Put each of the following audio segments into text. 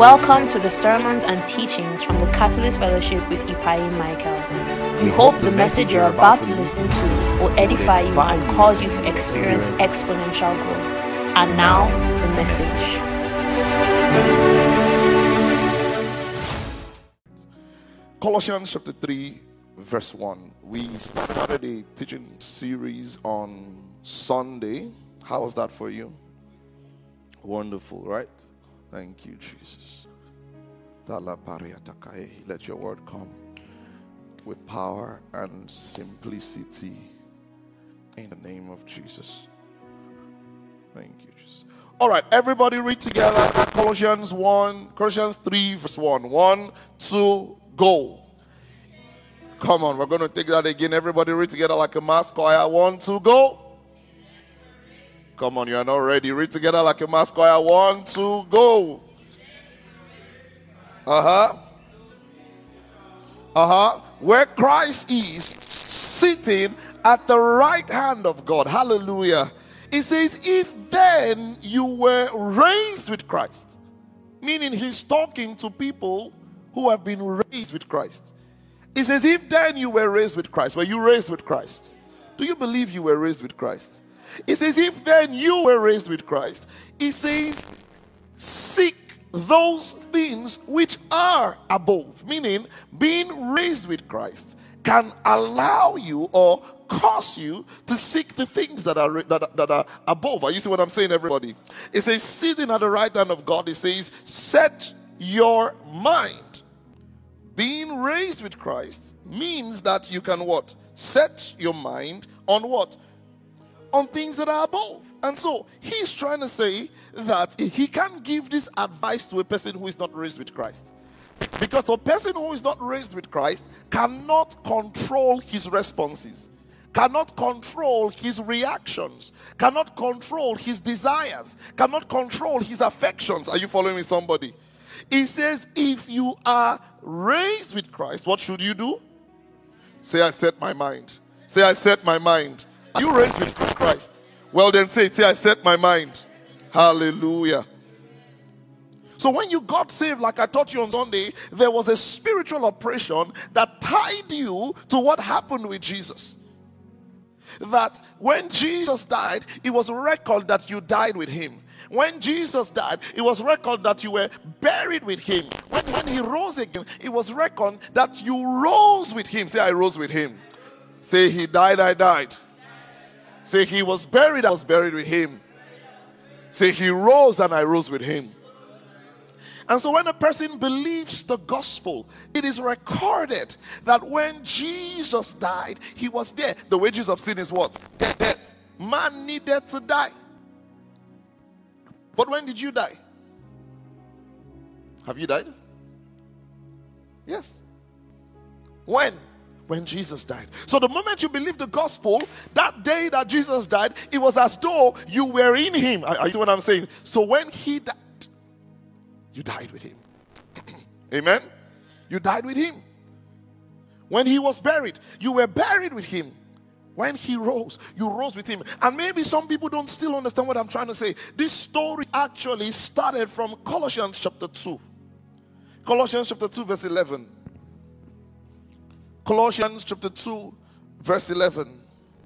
Welcome to the sermons and teachings from the Catalyst Fellowship with Ipayi Michael. We hope the message you're about to listen to will edify you and cause you to experience exponential growth. And now, the message. Colossians chapter 3, verse 1. We started a teaching series on Sunday. How was that for you? Wonderful, right? Thank you, Jesus. Let your word come with power and simplicity in the name of Jesus. Thank you, Jesus. All right, everybody read together Colossians 3, verse 1. 1, 2, go. Come on, we're going to take that again. Everybody read together like a mass choir. 1, 2, go. Come on, you are not ready. Read together like a mass choir. 1, 2, go. Where Christ is sitting at the right hand of God. Hallelujah. It says, if then you were raised with Christ. Meaning he's talking to people who have been raised with Christ. It says, if then you were raised with Christ. Were you raised with Christ? Do you believe you were raised with Christ? It says, if then you were raised with Christ. It says, seek those things which are above. Meaning, being raised with Christ can allow you or cause you to seek the things that are above. Are you see what I'm saying, everybody? It says, sitting at the right hand of God. It says, set your mind. Being raised with Christ means that you can what? Set your mind on what? On things that are above. And so he's trying to say that he can't give this advice to a person who is not raised with Christ. Because a person who is not raised with Christ cannot control his responses, cannot control his reactions, cannot control his desires, cannot control his affections. Are you following me, somebody? He says, if you are raised with Christ, what should you do? Say, I set my mind. Say, I set my mind. Are you raised with Christ? Well, then say, I set my mind. Hallelujah. So when you got saved, like I taught you on Sunday, there was a spiritual oppression that tied you to what happened with Jesus. That when Jesus died, it was reckoned that you died with him. When Jesus died, it was reckoned that you were buried with him. When he rose again, it was reckoned that you rose with him. Say, I rose with him. Say, he died, I died. Say, he was buried, I was buried with him. Say, he rose and I rose with him. And so when a person believes the gospel, it is recorded that when Jesus died, he was there. The wages of sin is what? Death. Man needed to die. But when did you die? Have you died? Yes. When? When Jesus died. So the moment you believe the gospel, that day that Jesus died, it was as though you were in him. Are you see what I'm saying? So when he died, you died with him. Amen? You died with him. When he was buried, you were buried with him. When he rose, you rose with him. And maybe some people don't still understand what I'm trying to say. This story actually started from Colossians chapter 2. Colossians chapter 2 verse 11. Colossians chapter 2 verse 11.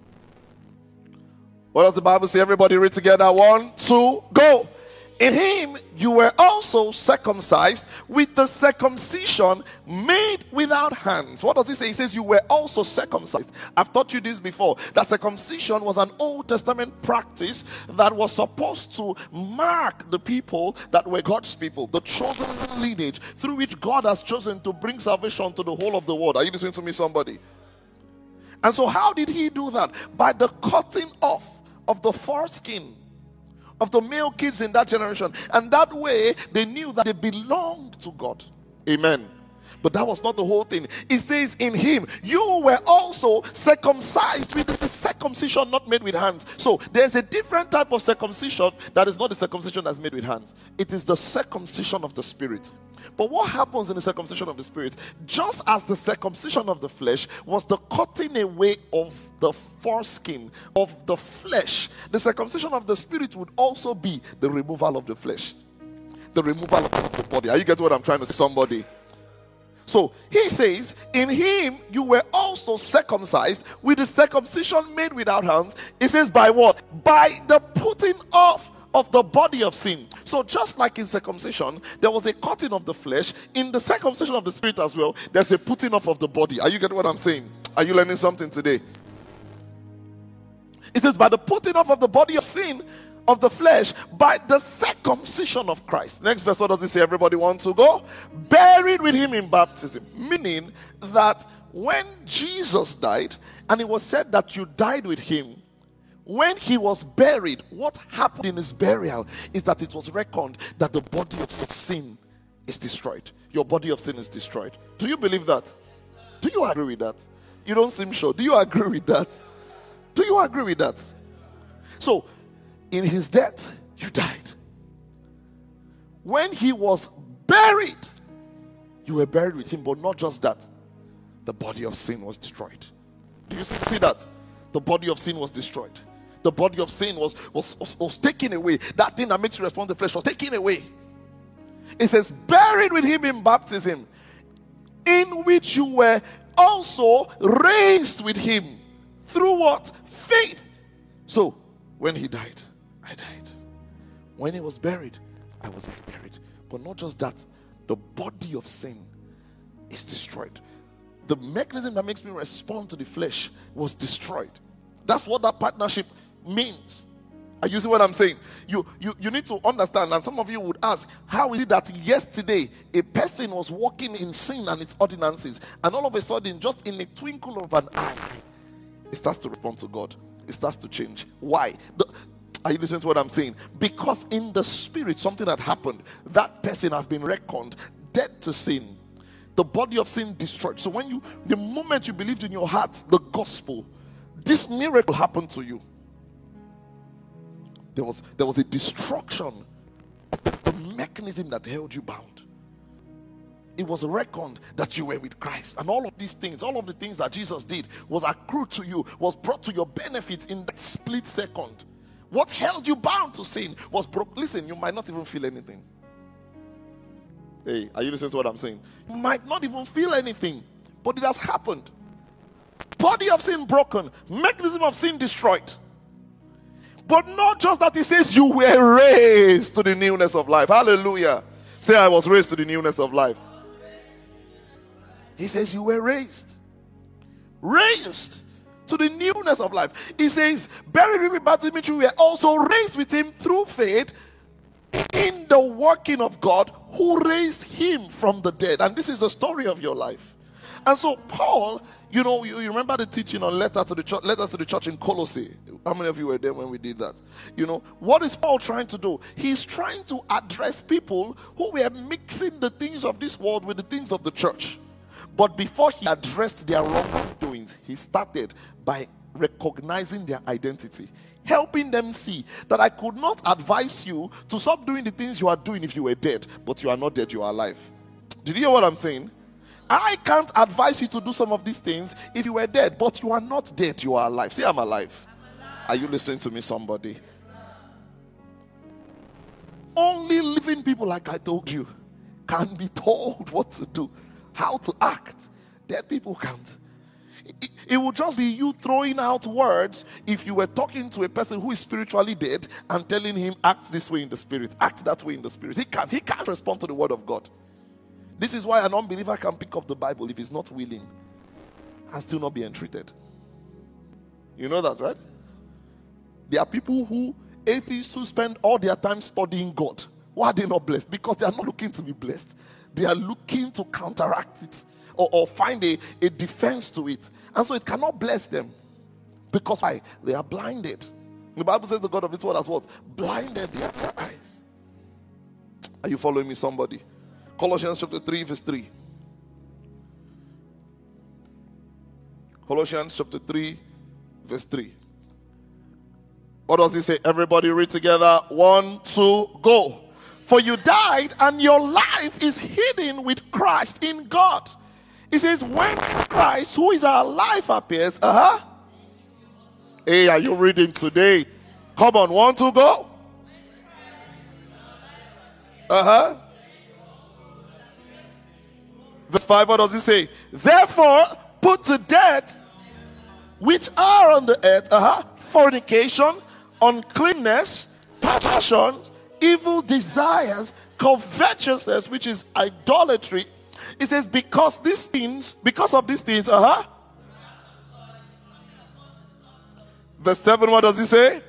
What does the Bible say? Everybody read together. 1, 2, go. In him you were also circumcised with the circumcision made without hands. What does it say? It says you were also circumcised. I've taught you this before. That circumcision was an Old Testament practice that was supposed to mark the people that were God's people, the chosen lineage through which God has chosen to bring salvation to the whole of the world. Are you listening to me, somebody? And so how did he do that? By the cutting off of the foreskin of the male kids in that generation. And that way they knew that they belonged to God. Amen. But that was not the whole thing. It says in him you were also circumcised with the circumcision not made with hands. So there's a different type of circumcision that is not the circumcision that's made with hands. It is the circumcision of the spirit. But what happens in the circumcision of the spirit? Just as the circumcision of the flesh was the cutting away of the foreskin of the flesh, the circumcision of the spirit would also be the removal of the flesh. the removal of the body. Are you getting what I'm trying to say, somebody? So he says, in him you were also circumcised with the circumcision made without hands. He says, by what? By the putting off of the body of sin. So just like in circumcision, there was a cutting of the flesh. In the circumcision of the spirit as well, there's a putting off of the body. Are you getting what I'm saying? Are you learning something today? It says, by the putting off of the body of sin, of the flesh, by the circumcision of Christ. Next verse, what does it say? Everybody wants to go? Buried with him in baptism. Meaning that when Jesus died, and it was said that you died with him, when he was buried, what happened in his burial is that it was reckoned that the body of sin is destroyed. Your body of sin is destroyed. Do you believe that? Do you agree with that? You don't seem sure. Do you agree with that? Do you agree with that? So, in his death, you died. When he was buried, you were buried with him, but not just that. The body of sin was destroyed. Do you see that? The body of sin was destroyed. The body of sin was taken away. That thing that makes you respond to the flesh was taken away. It says, buried with him in baptism, in which you were also raised with him. Through what? Faith. So, when he died, I died. When he was buried, I was buried. But not just that, the body of sin is destroyed. The mechanism that makes me respond to the flesh was destroyed. That's what that partnership means. Are you see what I'm saying? You need to understand, and some of you would ask, how is it that yesterday a person was walking in sin and its ordinances, and all of a sudden, just in a twinkle of an eye, it starts to respond to God. It starts to change. Why? Are you listening to what I'm saying? Because in the spirit, something had happened. That person has been reckoned dead to sin. The body of sin destroyed. So the moment you believed in your heart the gospel, this miracle happened to you. There was a destruction of the mechanism that held you bound. It was reckoned that you were with Christ. And all of these things, all of the things that Jesus did was accrued to you, was brought to your benefit in that split second. What held you bound to sin was broke. Listen, you might not even feel anything. Hey, are you listening to what I'm saying? You might not even feel anything, but it has happened. Body of sin broken, mechanism of sin destroyed. But not just that, he says you were raised to the newness of life. Hallelujah. Say, I was raised to the newness of life. He says you were raised. Raised to the newness of life. He says, buried with him in baptism, we were also raised with him through faith in the working of God who raised him from the dead. And this is the story of your life. And so Paul, you remember the teaching on letters to the church in Colossae. How many of you were there when we did that? What is Paul trying to do? He's trying to address people who were mixing the things of this world with the things of the church. But before he addressed their wrongdoings, he started by recognizing their identity, helping them see that I could not advise you to stop doing the things you are doing if you were dead, but you are not dead, you are alive. Did you hear what I'm saying? I can't advise you to do some of these things if you were dead, but you are not dead, you are alive. Say, I'm alive. Are you listening to me, somebody? Only living people, like I told you, can be told what to do, how to act. Dead people can't. It will just be you throwing out words if you were talking to a person who is spiritually dead and telling him, act this way in the spirit, act that way in the spirit. He can't respond to the word of God. This is why an unbeliever can pick up the Bible if he's not willing and still not be entreated. You know that, right? There are people atheists who spend all their time studying God. Why are they not blessed? Because they are not looking to be blessed. They are looking to counteract it or find a defense to it. And so it cannot bless them. Because why? They are blinded. The Bible says the God of this world has what? Blinded their eyes. Are you following me, somebody? Colossians chapter 3 verse 3. Colossians chapter 3 verse 3. What does he say? Everybody read together. 1, 2, go. For you died and your life is hidden with Christ in God. It says when Christ, who is our life, appears. Hey, are you reading today? Come on, 1, 2, go. Verse 5, what does it say? Therefore, put to death which are on the earth, fornication, uncleanness, passions, evil desires, covetousness, which is idolatry. It says, because of these things, Verse 7, what does it say?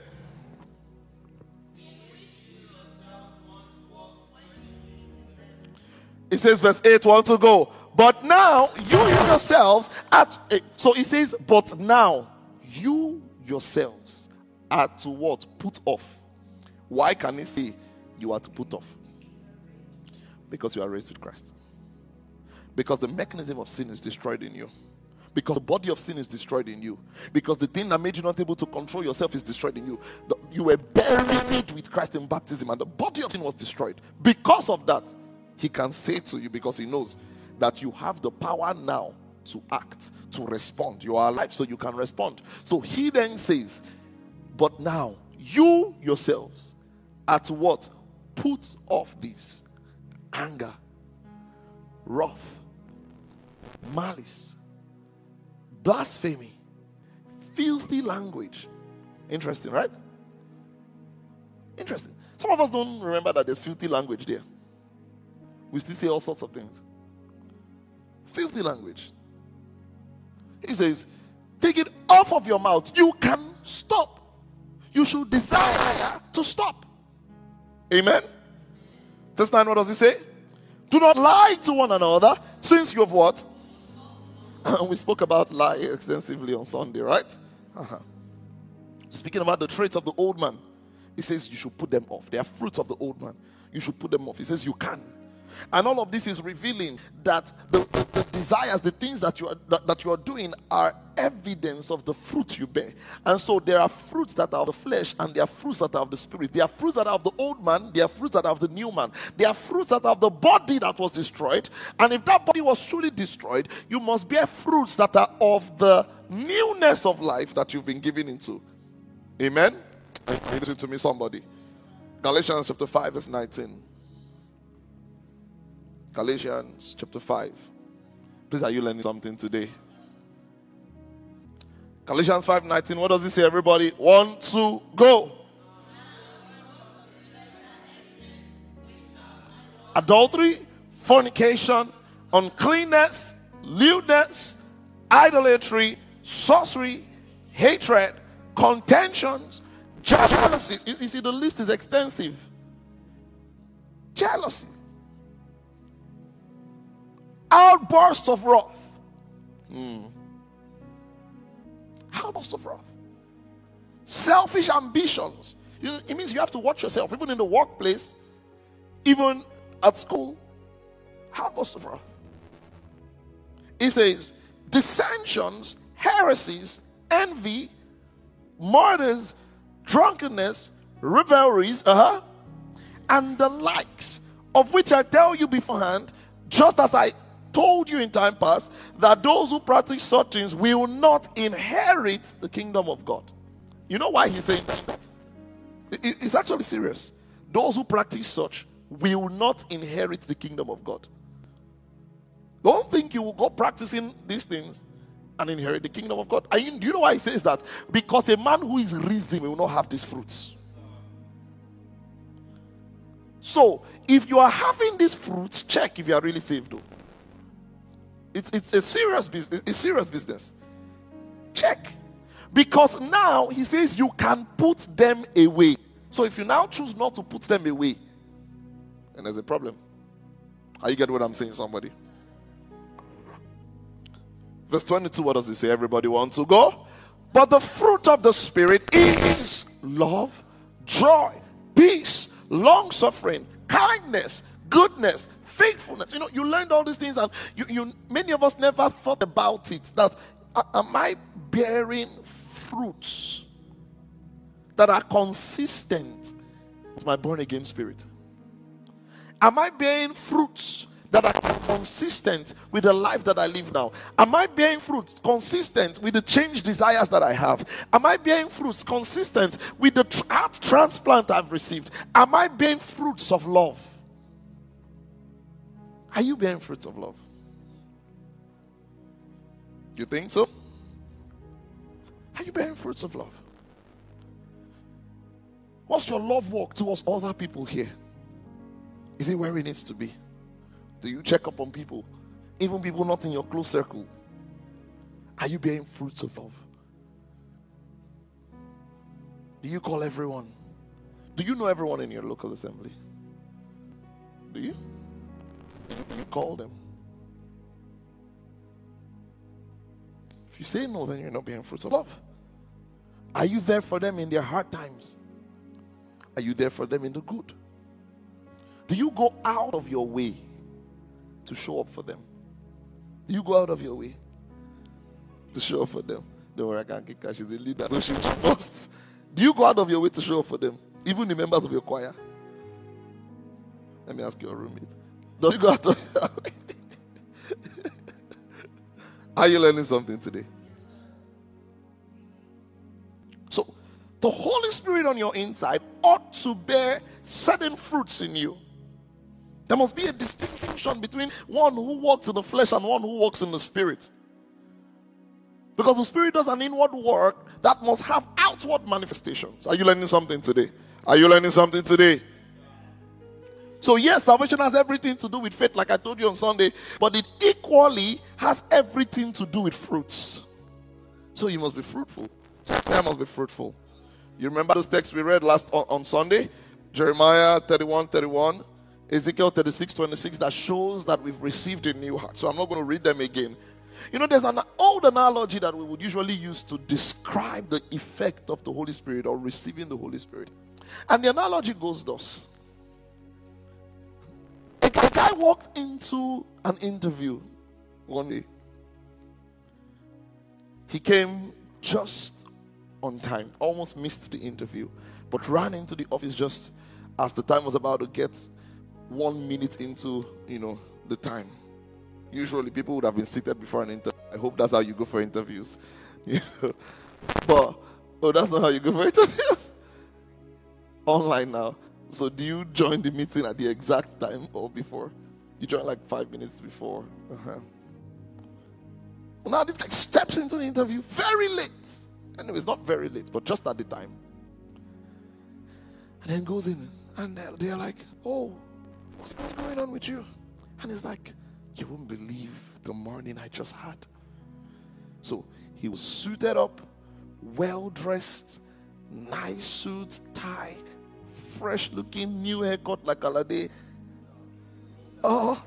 It says, verse 8, want to go. But now, you yourselves so it says, but now, you yourselves are to what? Put off. Why can it say you are to put off? Because you are raised with Christ. Because the mechanism of sin is destroyed in you. Because the body of sin is destroyed in you. Because the thing that made you not able to control yourself is destroyed in you. You were buried with Christ in baptism, and the body of sin was destroyed. Because of that, he can say to you, because he knows that you have the power now to act, to respond. You are alive, so you can respond. So he then says, but now you yourselves are to what? Put off this anger, wrath, malice, blasphemy, filthy language. Interesting, right? Interesting. Some of us don't remember that there's filthy language there. We still say all sorts of things. Filthy language. He says, take it off of your mouth. You can stop. You should desire to stop. Amen. Verse 9, what does he say? Do not lie to one another, since you have what? We spoke about lie extensively on Sunday, right? Speaking about the traits of the old man, he says you should put them off. They are fruits of the old man. You should put them off. He says you can. And all of this is revealing that the desires, the things that you are doing are evidence of the fruit you bear. And so there are fruits that are of the flesh, and there are fruits that are of the spirit. There are fruits that are of the old man, there are fruits that are of the new man. There are fruits that are of the body that was destroyed. And if that body was truly destroyed, you must bear fruits that are of the newness of life that you've been given into. Amen? Listen to me, somebody. Galatians chapter 5 verse 19. Galatians chapter 5. Please, are you learning something today? Galatians 5:19. What does it say, everybody? 1, 2, go. Adultery, fornication, uncleanness, lewdness, idolatry, sorcery, hatred, contentions, jealousies. You see, the list is extensive. Jealousy. Outbursts of wrath. Outbursts of wrath. Selfish ambitions. It means you have to watch yourself, even in the workplace, even at school. Outbursts of wrath. It says dissensions, heresies, envy, murders, drunkenness, revelries, and the likes, of which I tell you beforehand, just as I told you in time past, that those who practice such things will not inherit the kingdom of God. You know why he's saying that? It's actually serious. Those who practice such will not inherit the kingdom of God. Don't think you will go practicing these things and inherit the kingdom of God. Do you know why he says that? Because a man who is risen will not have these fruits. So, if you are having these fruits, check if you are really saved, though. It's a serious business. It's serious business. Check. Because now he says you can put them away. So if you now choose not to put them away, then there's a problem. Are you get what I'm saying, somebody? Verse 22, what does it say? Everybody want to go? But the fruit of the Spirit is love, joy, peace, long-suffering, kindness, goodness, faithfulness. You learned all these things, and you many of us never thought about it. That am I bearing fruits that are consistent with my born again spirit? Am I bearing fruits that are consistent with the life that I live now? Am I bearing fruits consistent with the changed desires that I have? Am I bearing fruits consistent with the heart transplant I've received? Am I bearing fruits of love? Are you bearing fruits of love? You think so? Are you bearing fruits of love? What's your love walk towards other people here? Is it where it needs to be? Do you check up on people? Even people not in your close circle? Are you bearing fruits of love? Do you call everyone? Do you know everyone in your local assembly? Do you? Do you call them? If you say no, then you're not bearing fruits of love. Are you there for them in their hard times? Are you there for them in the good? Do you go out of your way to show up for them? Do you go out of your way to show up for them? Don't worry, I can't kick her. She's a leader, so she must. Do you go out of your way to show up for them? Even the members of your choir? Let me ask your roommate. Don't you go out of your way? Are you learning something today? So, the Holy Spirit on your inside ought to bear certain fruits in you. There must be a distinction between one who walks in the flesh and one who walks in the Spirit. Because the Spirit does an inward work that must have outward manifestations. Are you learning something today? Are you learning something today? So yes, salvation has everything to do with faith, like I told you on Sunday, but it equally has everything to do with fruits. So you must be fruitful. I must be fruitful. You remember those texts we read last on Sunday? Jeremiah 31:31, Ezekiel 36:26, that shows that we've received a new heart. So I'm not going to read them again. You know, there's an old analogy that we would usually use to describe the effect of the Holy Spirit or receiving the Holy Spirit. And the analogy goes thus. A guy walked into an interview one day. He came just on time, almost missed the interview, but ran into the office just as the time was about to get 1 minute into, the time. Usually people would have been seated before an interview. I hope that's how you go for interviews. But that's not how you go for interviews. Online now. So do you join the meeting at the exact time or before? You join like 5 minutes before. Well, now this guy steps into the interview very late. Anyway, it's not very late, but just at the time. And then goes in and they're like, oh, what's going on with you? And he's like, you won't believe the morning I just had. So he was suited up, well-dressed, nice suits, tie, fresh looking, new haircut like Alade. Oh,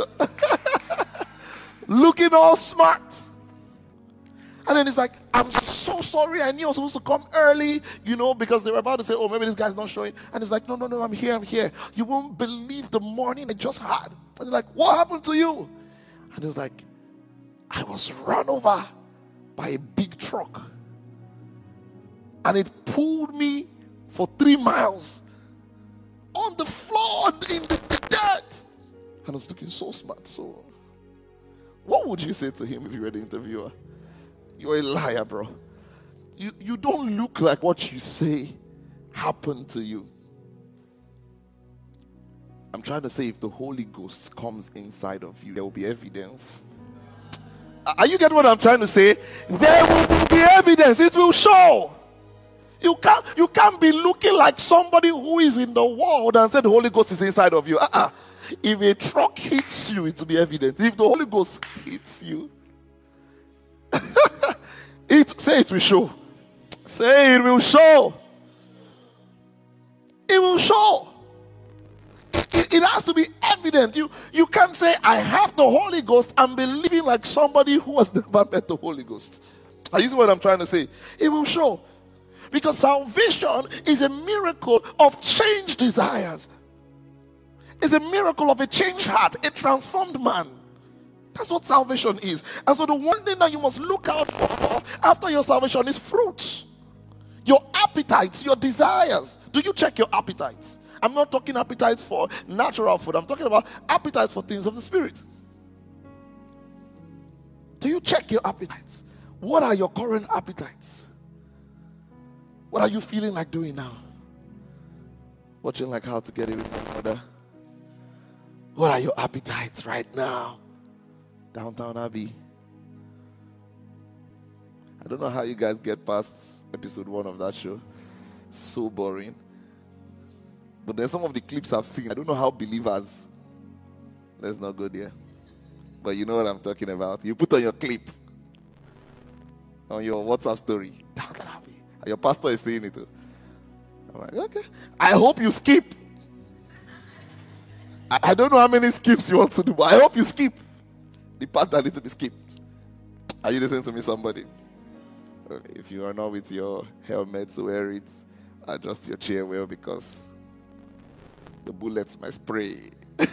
looking all smart. And then he's like, I'm so sorry. I knew I was supposed to come early, because they were about to say, oh, maybe this guy's not showing. And he's like, no, I'm here. You won't believe the morning I just had. And they're like, what happened to you? And he's like, I was run over by a big truck. And it pulled me for 3 miles on the floor in the dirt. And I was looking so smart. So what would you say to him if you were the interviewer? You're a liar, bro. You don't look like what you say happened to you. I'm trying to say, if the Holy Ghost comes inside of you, there will be evidence. Are you getting what I'm trying to say? There will be evidence. It will show. You can't be looking like somebody who is in the world and say the Holy Ghost is inside of you. If a truck hits you, it will be evident. If the Holy Ghost hits you, say it will show. Say it will show. It will show. It has to be evident. You can't say, I have the Holy Ghost and be living like somebody who has never met the Holy Ghost. Are you seeing what I'm trying to say? It will show. Because salvation is a miracle of changed desires. It's a miracle of a changed heart, a transformed man. That's what salvation is. And so the one thing that you must look out for after your salvation is fruits. Your appetites, your desires. Do you check your appetites? I'm not talking appetites for natural food. I'm talking about appetites for things of the Spirit. Do you check your appetites? What are your current appetites? What are you feeling like doing now? Watching like How to Get It With My Mother. What are your appetites right now? Downtown Abbey. I don't know how you guys get past episode 1 of that show. So boring. But then some of the clips I've seen, I don't know how believers. Let's not go there. But you know what I'm talking about. You put on your clip on your WhatsApp story. Downtown Abbey. And your pastor is saying it too. I'm like, okay. I hope you skip. I don't know how many skips you want to do, but I hope you skip the part that needs to be skipped. Are you listening to me, somebody? Okay, if you are not with your helmet, wear it. Adjust your chair well because the bullets might spray.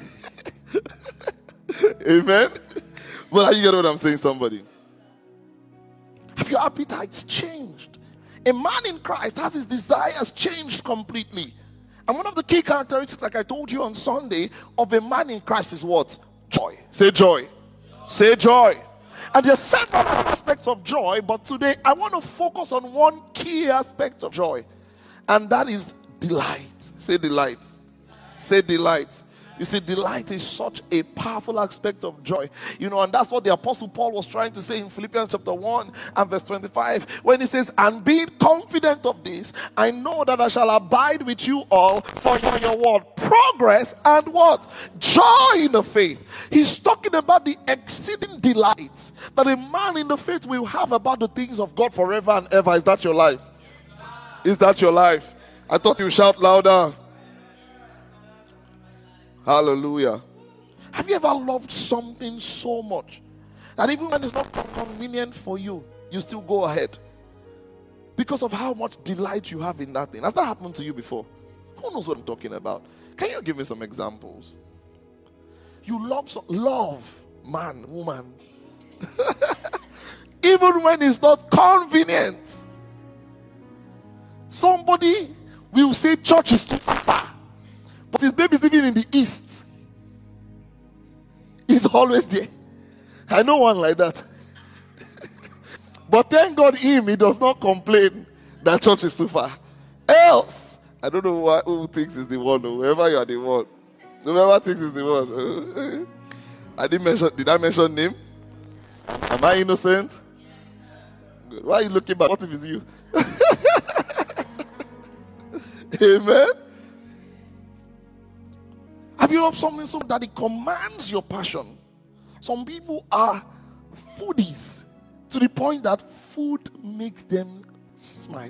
Amen? But are you getting what I'm saying, somebody? Have your appetites changed? A man in Christ has his desires changed completely. And one of the key characteristics, like I told you on Sunday, of a man in Christ is what? Joy. Say joy. Say joy. And there are several aspects of joy, but today I want to focus on one key aspect of joy, and that is delight. Say delight. Say delight. You see, delight is such a powerful aspect of joy. You know, and that's what the Apostle Paul was trying to say in Philippians chapter 1 and verse 25. When he says, and being confident of this, I know that I shall abide with you all for your what? Progress and what? Joy in the faith. He's talking about the exceeding delight that a man in the faith will have about the things of God forever and ever. Is that your life? Is that your life? I thought you shout louder. Hallelujah. Have you ever loved something so much that even when it's not convenient for you, you still go ahead because of how much delight you have in that thing? Has that happened to you before? Who knows what I'm talking about? Can you give me some examples? You love man, woman. Even when it's not convenient. Somebody will say church is too far. But his baby's living in the east. He's always there. I know one like that. But thank God he does not complain that church is too far. Else, I don't know who thinks is the one. Whoever you are the one. Whoever thinks is the one. Did I mention name? Am I innocent? Good. Why are you looking back? What if it's you? Amen. Have you loved something so that it commands your passion? Some people are foodies to the point that food makes them smile.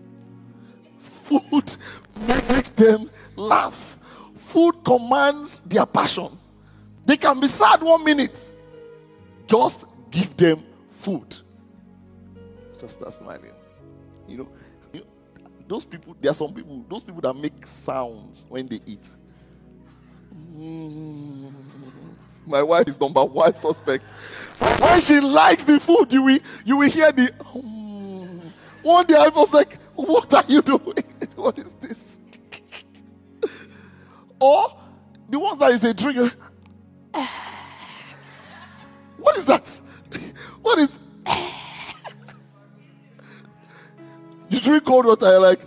Food makes them laugh. Food commands their passion. They can be sad 1 minute. Just give them food. Just start smiling. You know, those people, there are some people, those people that make sounds when they eat. My wife is number one suspect. When she likes the food, you will hear the. One day I was like, "What are you doing? What is this?" Or the ones that is a drink. What is that? What is? You drink cold water, you're like,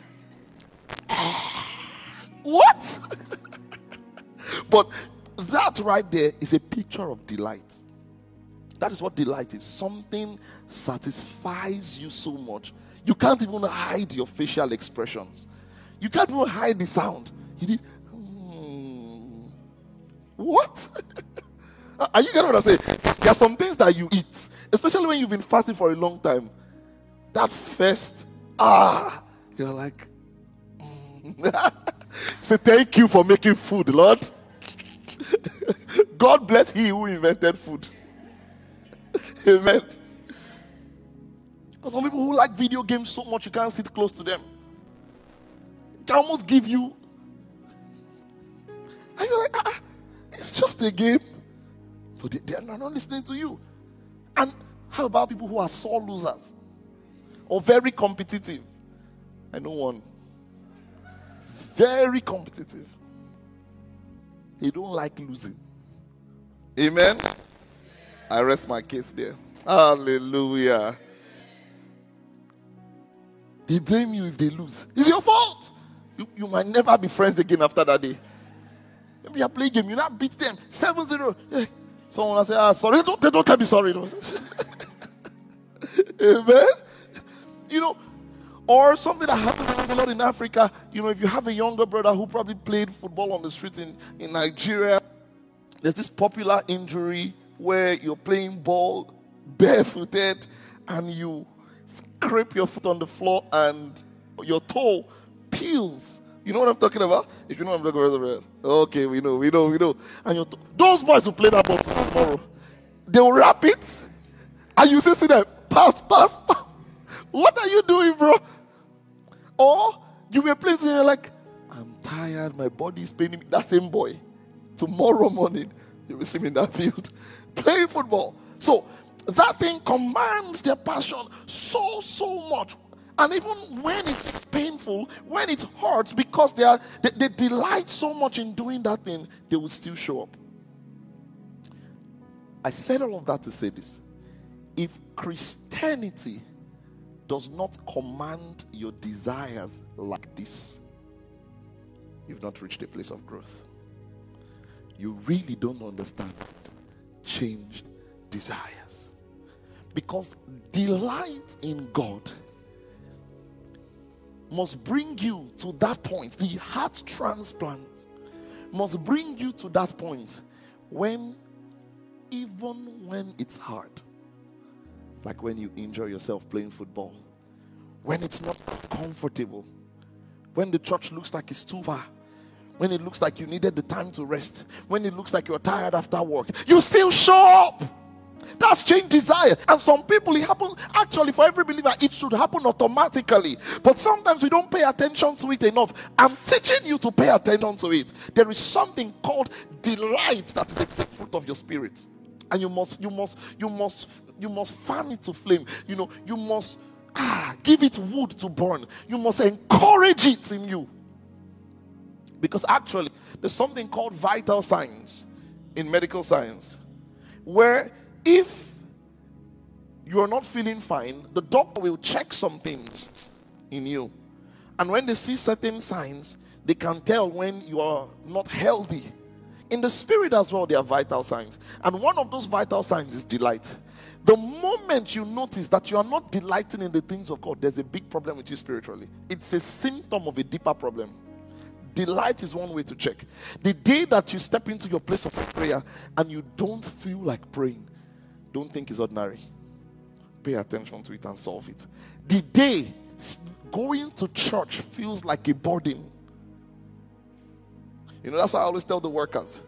what? But that right there is a picture of delight. That is what delight is. Something satisfies you so much. You can't even hide your facial expressions. You can't even hide the sound. You did, what? Are you getting what I'm saying? There are some things that you eat, especially when you've been fasting for a long time. That first, you're like, say thank you for making food, Lord. God bless he who invented food. Amen. Because some people who like video games so much you can't sit close to them. They can almost give you. And you're like, it's just a game. But they are not listening to you. And how about people who are sore losers? Or very competitive? I know one. Very competitive. They don't like losing. Amen? I rest my case there. Hallelujah. They blame you if they lose. It's your fault. You might never be friends again after that day. Maybe you play game, you not beat them 7-0. Someone will say, sorry. They don't tell me sorry. Amen. Or something that happens a lot in Africa. If you have a younger brother who probably played football on the streets in Nigeria, there's this popular injury where you're playing ball barefooted and you scrape your foot on the floor and your toe peels. You know what I'm talking about? If you know what I'm talking about, okay, we know. And those boys who play that ball tomorrow, they'll wrap it, and you see them pass. What are you doing, bro? Or you may play and you're like, I'm tired, my body is paining me. That same boy, tomorrow morning, you will see me in that field playing football. So that thing commands their passion so much. And even when it's painful, when it hurts, because they delight so much in doing that thing, they will still show up. I said all of that to say this. If Christianity does not command your desires like this, you've not reached a place of growth. You really don't understand changed desires. Because delight in God must bring you to that point. The heart transplant must bring you to that point even when it's hard. Like when you enjoy yourself playing football. When it's not comfortable. When the church looks like it's too far. When it looks like you needed the time to rest. When it looks like you're tired after work. You still show up. That's changed desire. And some people, it happens, actually for every believer, it should happen automatically. But sometimes we don't pay attention to it enough. I'm teaching you to pay attention to it. There is something called delight that is a fruit of your spirit. And you must fan it to flame. You must give it wood to burn. You must encourage it in you. Because actually, there's something called vital signs in medical science, where if you are not feeling fine, the doctor will check some things in you. And when they see certain signs, they can tell when you are not healthy. In the spirit as well, there are vital signs. And one of those vital signs is delight. The moment you notice that you are not delighting in the things of God, there's a big problem with you spiritually. It's a symptom of a deeper problem. Delight is one way to check. The day that you step into your place of prayer and you don't feel like praying, don't think it's ordinary. Pay attention to it and solve it. The day going to church feels like a burden. That's why I always tell the workers.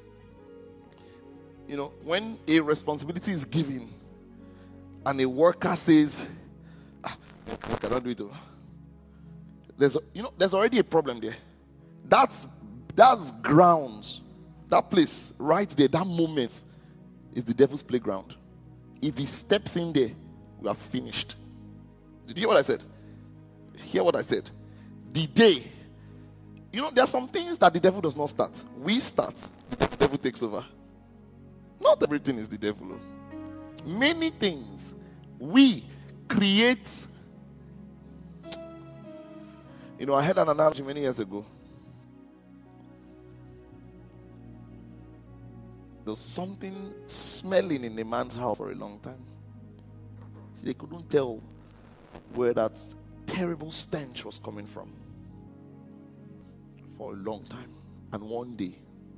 When a responsibility is given and a worker says, I can't do it. There's already a problem there. That's grounds. That place right there, that moment is the devil's playground. If he steps in there, we are finished. Did you hear what I said? Hear what I said. The day, there are some things that the devil does not start. We start, the devil takes over. Not everything is the devil. Many things we create. I had an analogy many years ago. There was something smelling in a man's house for a long time. They couldn't tell where that terrible stench was coming from for a long time. And one day,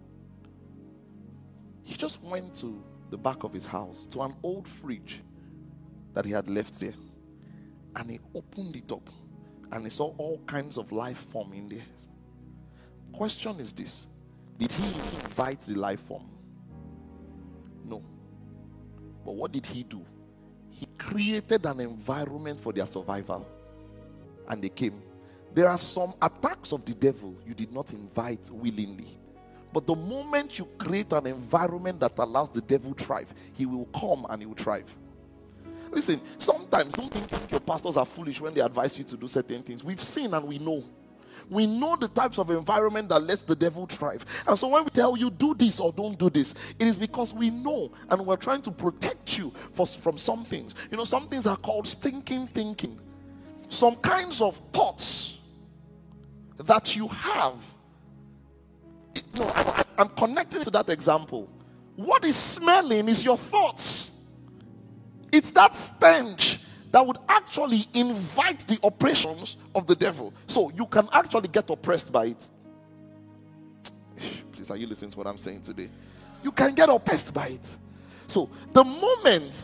he just went to the back of his house to an old fridge that he had left there. And he opened it up and he saw all kinds of life form in there. Question is this: did he invite the life form? No. But what did he do? He created an environment for their survival. And they came. There are some attacks of the devil you did not invite willingly. But the moment you create an environment that allows the devil to thrive, he will come and he will thrive. Listen, sometimes don't think your pastors are foolish when they advise you to do certain things. We've seen and we know. We know the types of environment that lets the devil thrive. And so when we tell you do this or don't do this, it is because we know and we're trying to protect you from some things. Some things are called stinking thinking. Some kinds of thoughts that you have. And connecting to that example, what is smelling is your thoughts. It's that stench that would actually invite the operations of the devil. So you can actually get oppressed by it. Please, are you listening to what I'm saying today? You can get oppressed by it. So the moment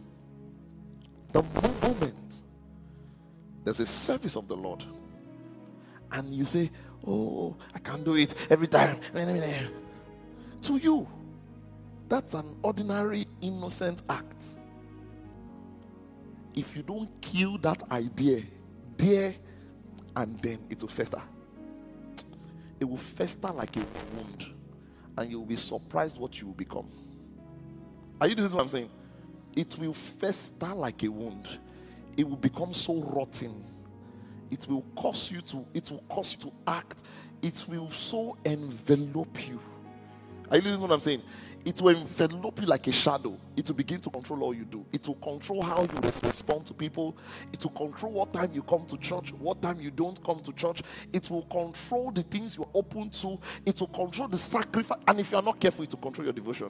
there's a service of the Lord, and you say, oh, I can't do it every time. To you, that's an ordinary, innocent act. If you don't kill that idea there and then, it will fester. It will fester like a wound, and you'll be surprised what you will become. Are you listening to what I'm saying? It will fester like a wound. It will become so rotten. It will cause you to act. It will so envelop you. Are you listening to what I'm saying? It will envelop you like a shadow. It will begin to control all you do. It will control how you respond to people. It will control what time you come to church, what time you don't come to church. It will control the things you're open to. It will control the sacrifice. And if you're not careful, it will control your devotion.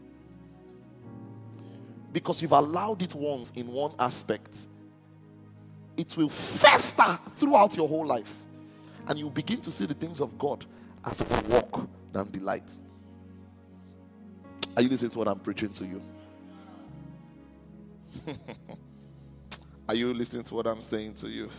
Because you've allowed it once in one aspect, it will fester throughout your whole life. And you begin to see the things of God as a walk than delight. Are you listening to what I'm preaching to you? Are you listening to what I'm saying to you?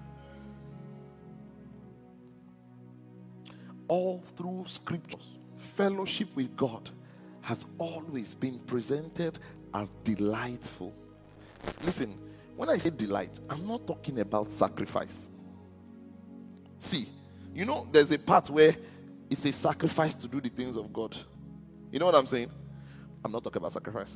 All through scriptures, fellowship with God has always been presented as delightful. Listen, when I say delight, I'm not talking about sacrifice. See, you know, there's a part where it's a sacrifice to do the things of God. You know what I'm saying? I'm not talking about sacrifice.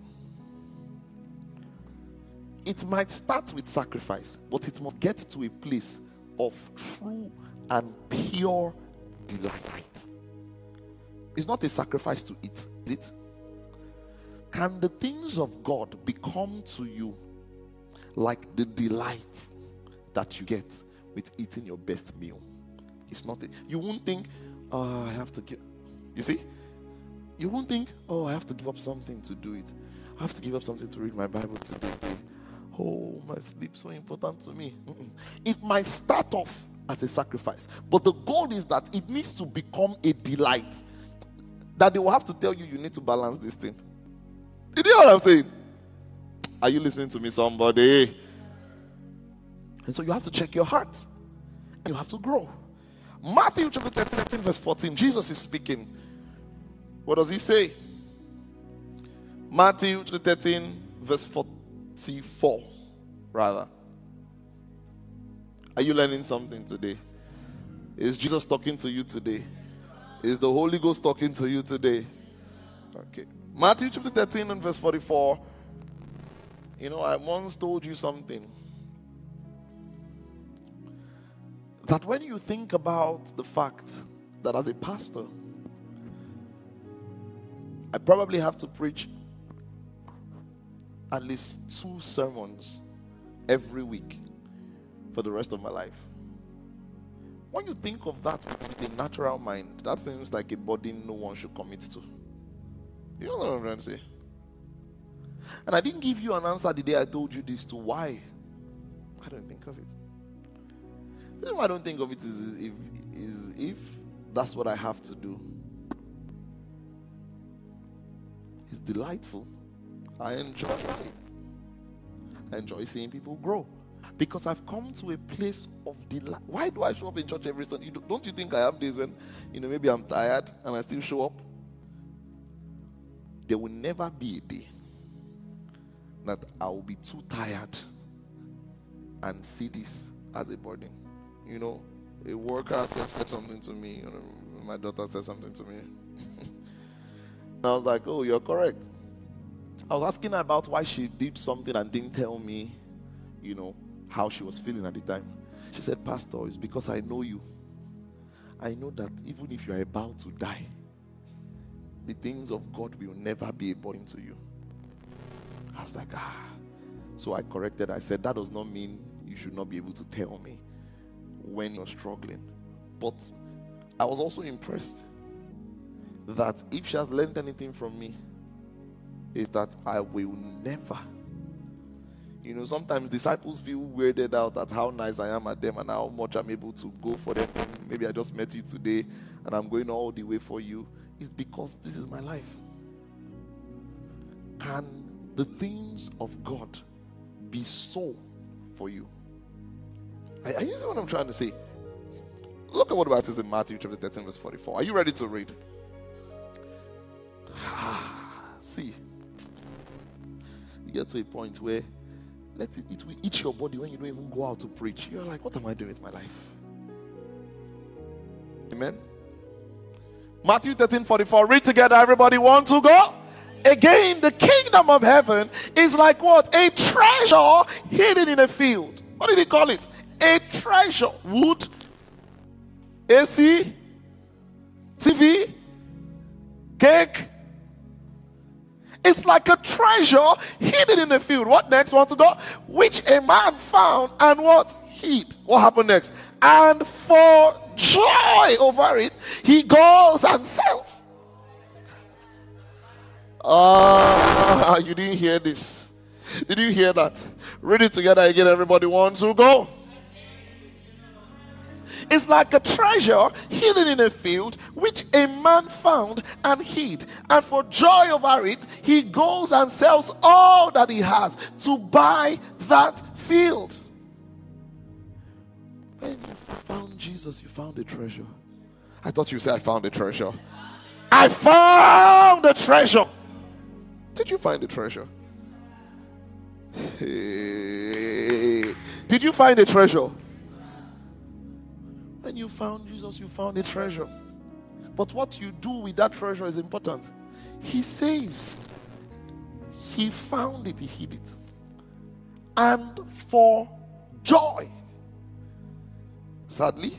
It might start with sacrifice, but it must get to a place of true and pure delight. It's not a sacrifice to eat, is it? Can the things of God become to you like the delight that you get with eating your best meal? It's not. You won't think, oh, I have to give. You see? You won't think, oh, I have to give up something to do it. I have to give up something to read my Bible today. Oh, my sleep so important to me. It might start off as a sacrifice, but the goal is that it needs to become a delight. That they will have to tell you, you need to balance this thing. Did you hear what I'm saying? Are you listening to me, somebody? And so you have to check your heart. You have to grow. Matthew chapter 13, verse 14. Jesus is speaking. What does he say? Matthew chapter 13, verse 44. Rather. Are you learning something today? Is Jesus talking to you today? Is the Holy Ghost talking to you today? Okay. Matthew chapter 13 and verse 44. You know, I once told you something. That when you think about the fact that as a pastor, I probably have to preach at least 2 sermons every week for the rest of my life. When you think of that with a natural mind, that seems like a burden no one should commit to. You know what I'm trying to say? And I didn't give you an answer the day I told you this to why I don't think of it. The reason why I don't think of it is if that's what I have to do. It's delightful. I enjoy it. I enjoy seeing people grow. Because I've come to a place of delight. Why do I show up in church every Sunday? Don't you think I have days when, maybe I'm tired and I still show up? There will never be a day that I will be too tired and see this as a burden. A worker said something to me. My daughter said something to me. And I was like, oh, you're correct. I was asking her about why she did something and didn't tell me, how she was feeling at the time. She said, Pastor, it's because I know you. I know that even if you are about to die, the things of God will never be a burden to you. I was like, So I corrected. I said, that does not mean you should not be able to tell me when you're struggling. But I was also impressed that if she has learned anything from me, is that I will never. Sometimes disciples feel weirded out at how nice I am at them and how much I'm able to go for them. Maybe I just met you today and I'm going all the way for you. It's because this is my life. Can the things of God be so for you? Are you see what I'm trying to say? Look at what the Bible says in Matthew chapter 13 verse 44. Are you ready to read? See, you get to a point where it will eat your body when you don't even go out to preach. You're like, what am I doing with my life? Amen. Matthew 13:44. Read together, everybody. Want to go? Again, the kingdom of heaven is like what? A treasure hidden in a field. What did he call it? A treasure. Wood, AC, TV, cake. It's like a treasure hidden in the field. What next? Want to go? Which a man found and what? Hid. What happened next? And for joy over it, he goes and sells. You didn't hear this. Did you hear that? Read it together again. Everybody wants to go. It's like a treasure hidden in a field, which a man found and hid. And for joy over it, he goes and sells all that he has to buy that field. When you found Jesus, you found a treasure. I thought you said, I found a treasure. I found a treasure. Did you find a treasure? Hey. Did you find a treasure? When you found Jesus, you found a treasure. But what you do with that treasure is important. He says he found it, he hid it. And for joy. Sadly.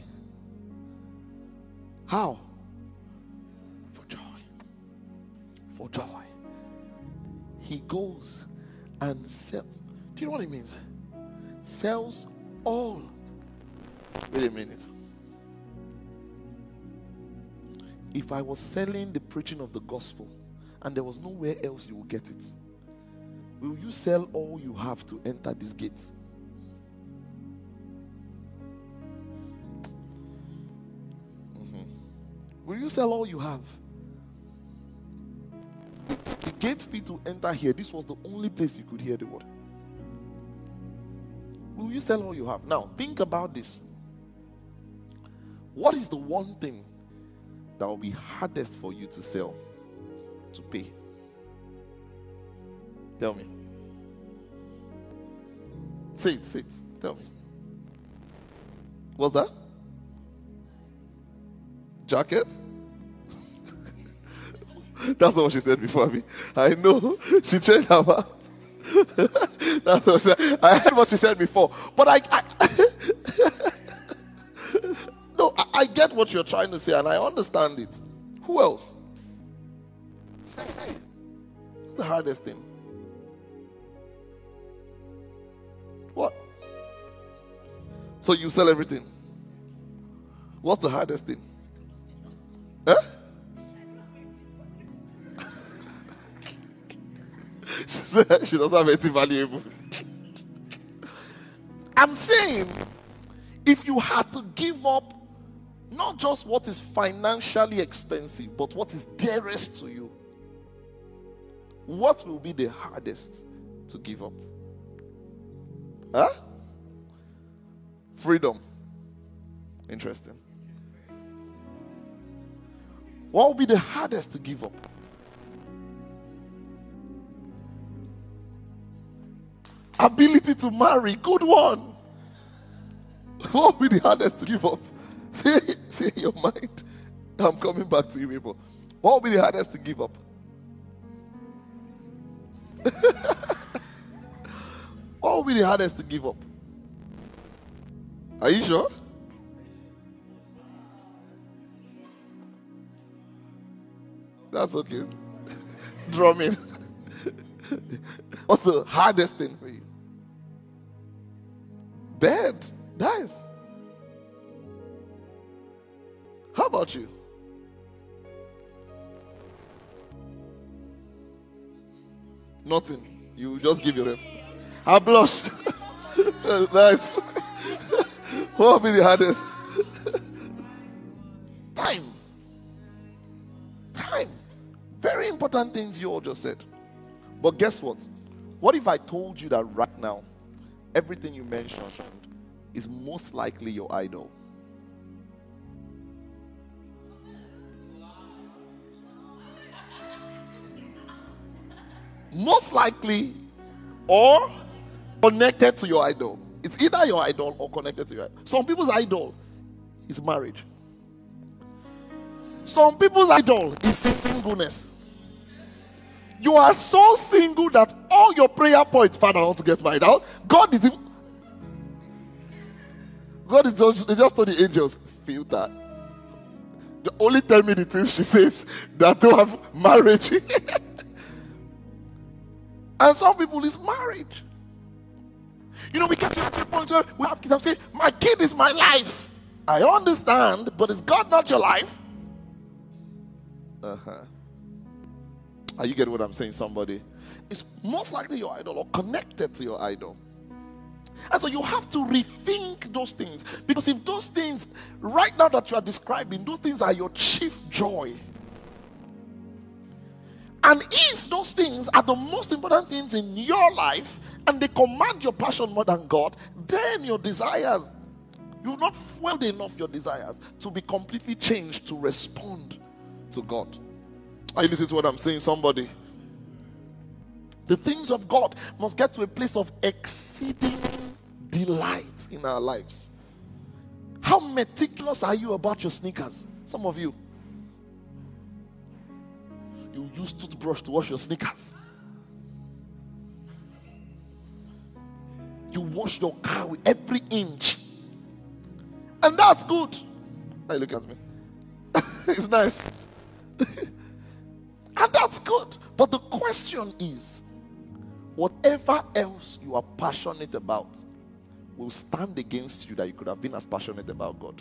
How? For joy. For joy. He goes and sells. Do you know what it means? Sells all. Wait a minute. If I was selling the preaching of the gospel and there was nowhere else you will get it, will you sell all you have to enter these gates? Will you sell all you have? The gate fee to enter here, this was the only place you could hear the word. Will you sell all you have? Now, think about this. What is the one thing that will be hardest for you to sell, to pay? Tell me. Say it. Tell me. What's that? Jacket? That's not what she said before me. I know. She changed her mouth. That's what she said. I heard what she said before. But I get what you're trying to say and I understand it. Who else? Say. What's the hardest thing? What? So you sell everything. What's the hardest thing? Huh? She said she doesn't have anything valuable. I'm saying, if you had to give up not just what is financially expensive, but what is dearest to you, what will be the hardest to give up? Huh? Freedom. Interesting. What will be the hardest to give up? Ability to marry. Good one. What will be the hardest to give up? Say in your mind. I'm coming back to you people. What will be the hardest to give up? What will be the hardest to give up? Are you sure? That's okay. Drumming. What's the hardest thing for you? Bed. Nice. How about you? Nothing. You just give your ref. I blush. Nice. What will be the hardest? Time. Time. Very important things you all just said. But guess what? What if I told you that right now, everything you mentioned is most likely your idol? Most likely, or connected to your idol. It's either your idol or connected to your idol. Some people's idol is marriage. Some people's idol is singleness. You are so single that all your prayer points, Father, I want to get married out. God is just told the angels, feel that. Only tell me the things she says that don't have marriage. And some people is marriage. You know, we get to a point where we have kids and say, my kid is my life. I understand, but is God not your life? Are you getting what I'm saying, somebody? It's most likely your idol or connected to your idol. And so you have to rethink those things. Because if those things, right now that you are describing, those things are your chief joy. And if those things are the most important things in your life, and they command your passion more than God, then your desires, you've not fueled enough your desires to be completely changed to respond to God. Are you listening to what I'm saying, somebody? The things of God must get to a place of exceeding delight in our lives. How meticulous are you about your sneakers? Some of you use toothbrush to wash your sneakers. You wash your car with every inch. And that's good. Hey, look at me. It's nice. And that's good. But the question is, whatever else you are passionate about will stand against you that you could have been as passionate about God.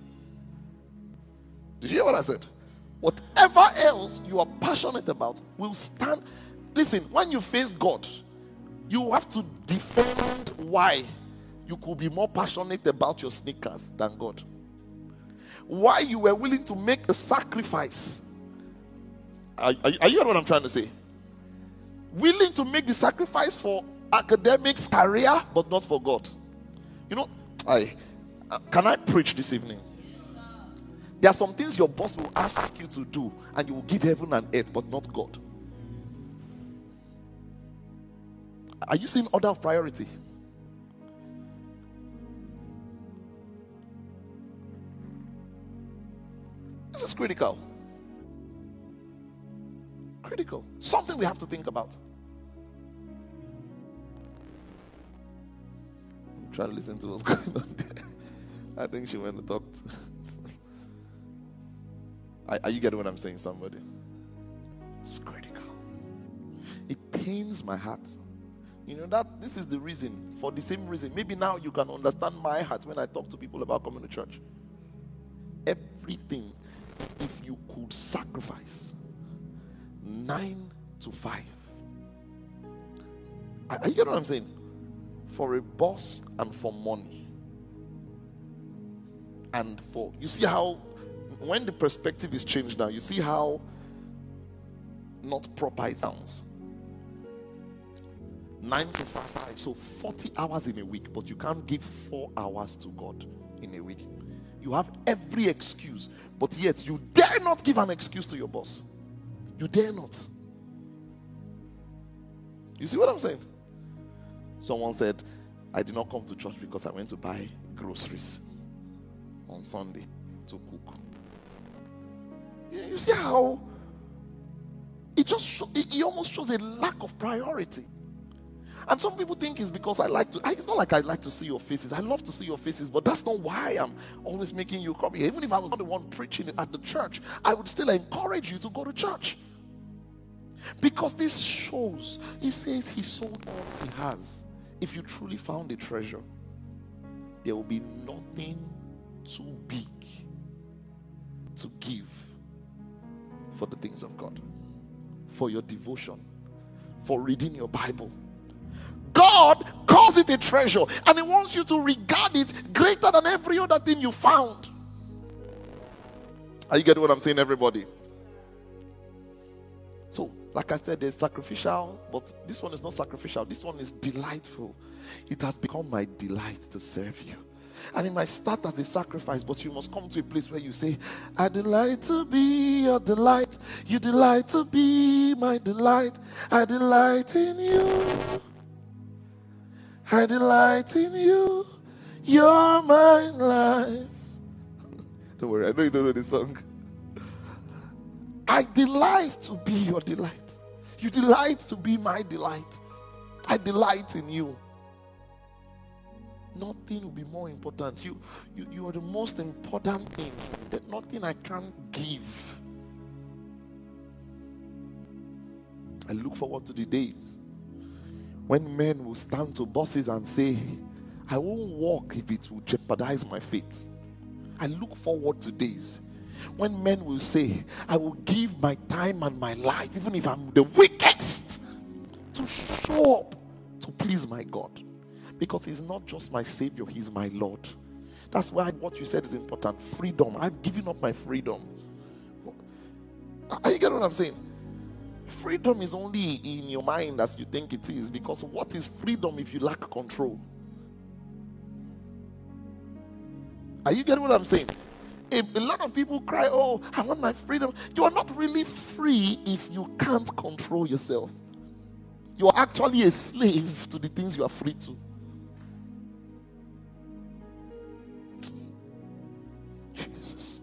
Did you hear what I said? Whatever else you are passionate about will stand. Listen, when you face God, you have to defend why you could be more passionate about your sneakers than God. Why you were willing to make the sacrifice. Are you hearing what I'm trying to say? Willing to make the sacrifice for academics, career, but not for God. You know, can I preach this evening? There are some things your boss will ask you to do, and you will give heaven and earth, but not God. Are you seeing order of priority? This is critical. Critical. Something we have to think about. I'm trying to listen to what's going on there. I think she went to talk to. Are you getting what I'm saying, somebody? It's critical. It pains my heart. You know that this is the reason, for the same reason. Maybe now you can understand my heart when I talk to people about coming to church. Everything, if you could sacrifice 9 to 5. Are you getting what I'm saying? For a boss and for money. And for, you see how, when the perspective is changed now, you see how not proper it sounds. 9 to 5, so 40 hours in a week, but you can't give 4 hours to God in a week. You have every excuse, but yet you dare not give an excuse to your boss. You dare not. You see what I'm saying? Someone said, I did not come to church because I went to buy groceries on Sunday to cook. You see how it almost shows a lack of priority. And some people think it's because it's not like I like to see your faces. I love to see your faces, but that's not why I'm always making you come here. Even if I was not the one preaching at the church, I would still encourage you to go to church. Because this shows, he says he sold all he has. If you truly found a treasure, there will be nothing too big to give for the things of God, for your devotion, for reading your Bible. God calls it a treasure, and He wants you to regard it greater than every other thing you found. Are you getting what I'm saying, everybody? So, like I said, there's sacrificial, but this one is not sacrificial. This one is delightful. It has become my delight to serve you. And it might start as a sacrifice, but you must come to a place where you say, I delight to be your delight. You delight to be my delight. I delight in you. I delight in you. You're my life. Don't worry, I know you don't know the song. I delight to be your delight. You delight to be my delight. I delight in you. Nothing will be more important. You are the most important thing. There's nothing I can't give. I look forward to the days when men will stand to bosses and say, I won't walk if it will jeopardize my faith. I look forward to days when men will say, I will give my time and my life, even if I'm the weakest, to show up to please my God. Because He's not just my Savior, He's my Lord. That's why what you said is important. Freedom. I've given up my freedom. Are you getting what I'm saying? Freedom is only in your mind as you think it is. Because what is freedom if you lack control? Are you getting what I'm saying? A lot of people cry, oh, I want my freedom. You are not really free if you can't control yourself. You are actually a slave to the things you are free to. Jesus.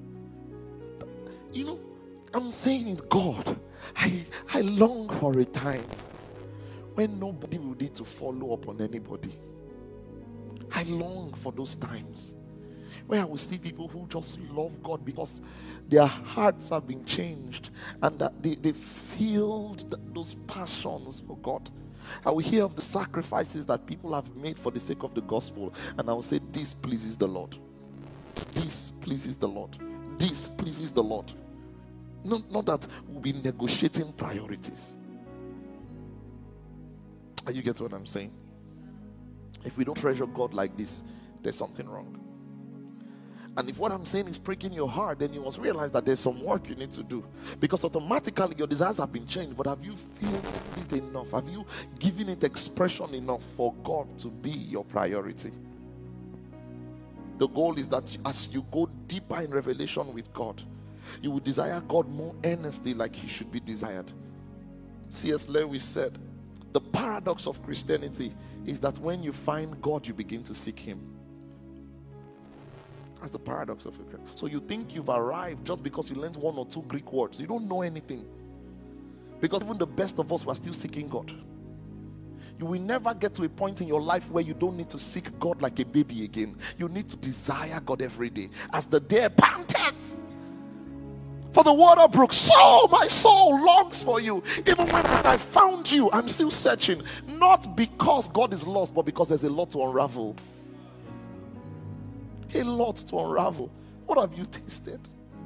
You know, I'm saying it, God, I long for a time when nobody will need to follow up on anybody. I long for those times where I will see people who just love God because their hearts have been changed and that they feel those passions for God. I will hear of the sacrifices that people have made for the sake of the gospel, and I will say, this pleases the Lord. This pleases the Lord. This pleases the Lord. Not that we'll be negotiating priorities. Are you getting what I'm saying? If we don't treasure God like this, there's something wrong. And if what I'm saying is breaking your heart, then you must realize that there's some work you need to do. Because automatically your desires have been changed. But have you felt it enough? Have you given it expression enough for God to be your priority? The goal is that as you go deeper in revelation with God, you will desire God more earnestly like He should be desired. C.S. Lewis said, the paradox of Christianity is that when you find God, you begin to seek Him. That's the paradox of it. So you think you've arrived just because you learned one or two Greek words. You don't know anything. Because even the best of us were still seeking God. You will never get to a point in your life where you don't need to seek God like a baby again. You need to desire God every day. As the deer panteth for the water brook, so my soul longs for you. Even when I found you, I'm still searching. Not because God is lost, but because there's a lot to unravel. A lot to unravel. What have you tasted?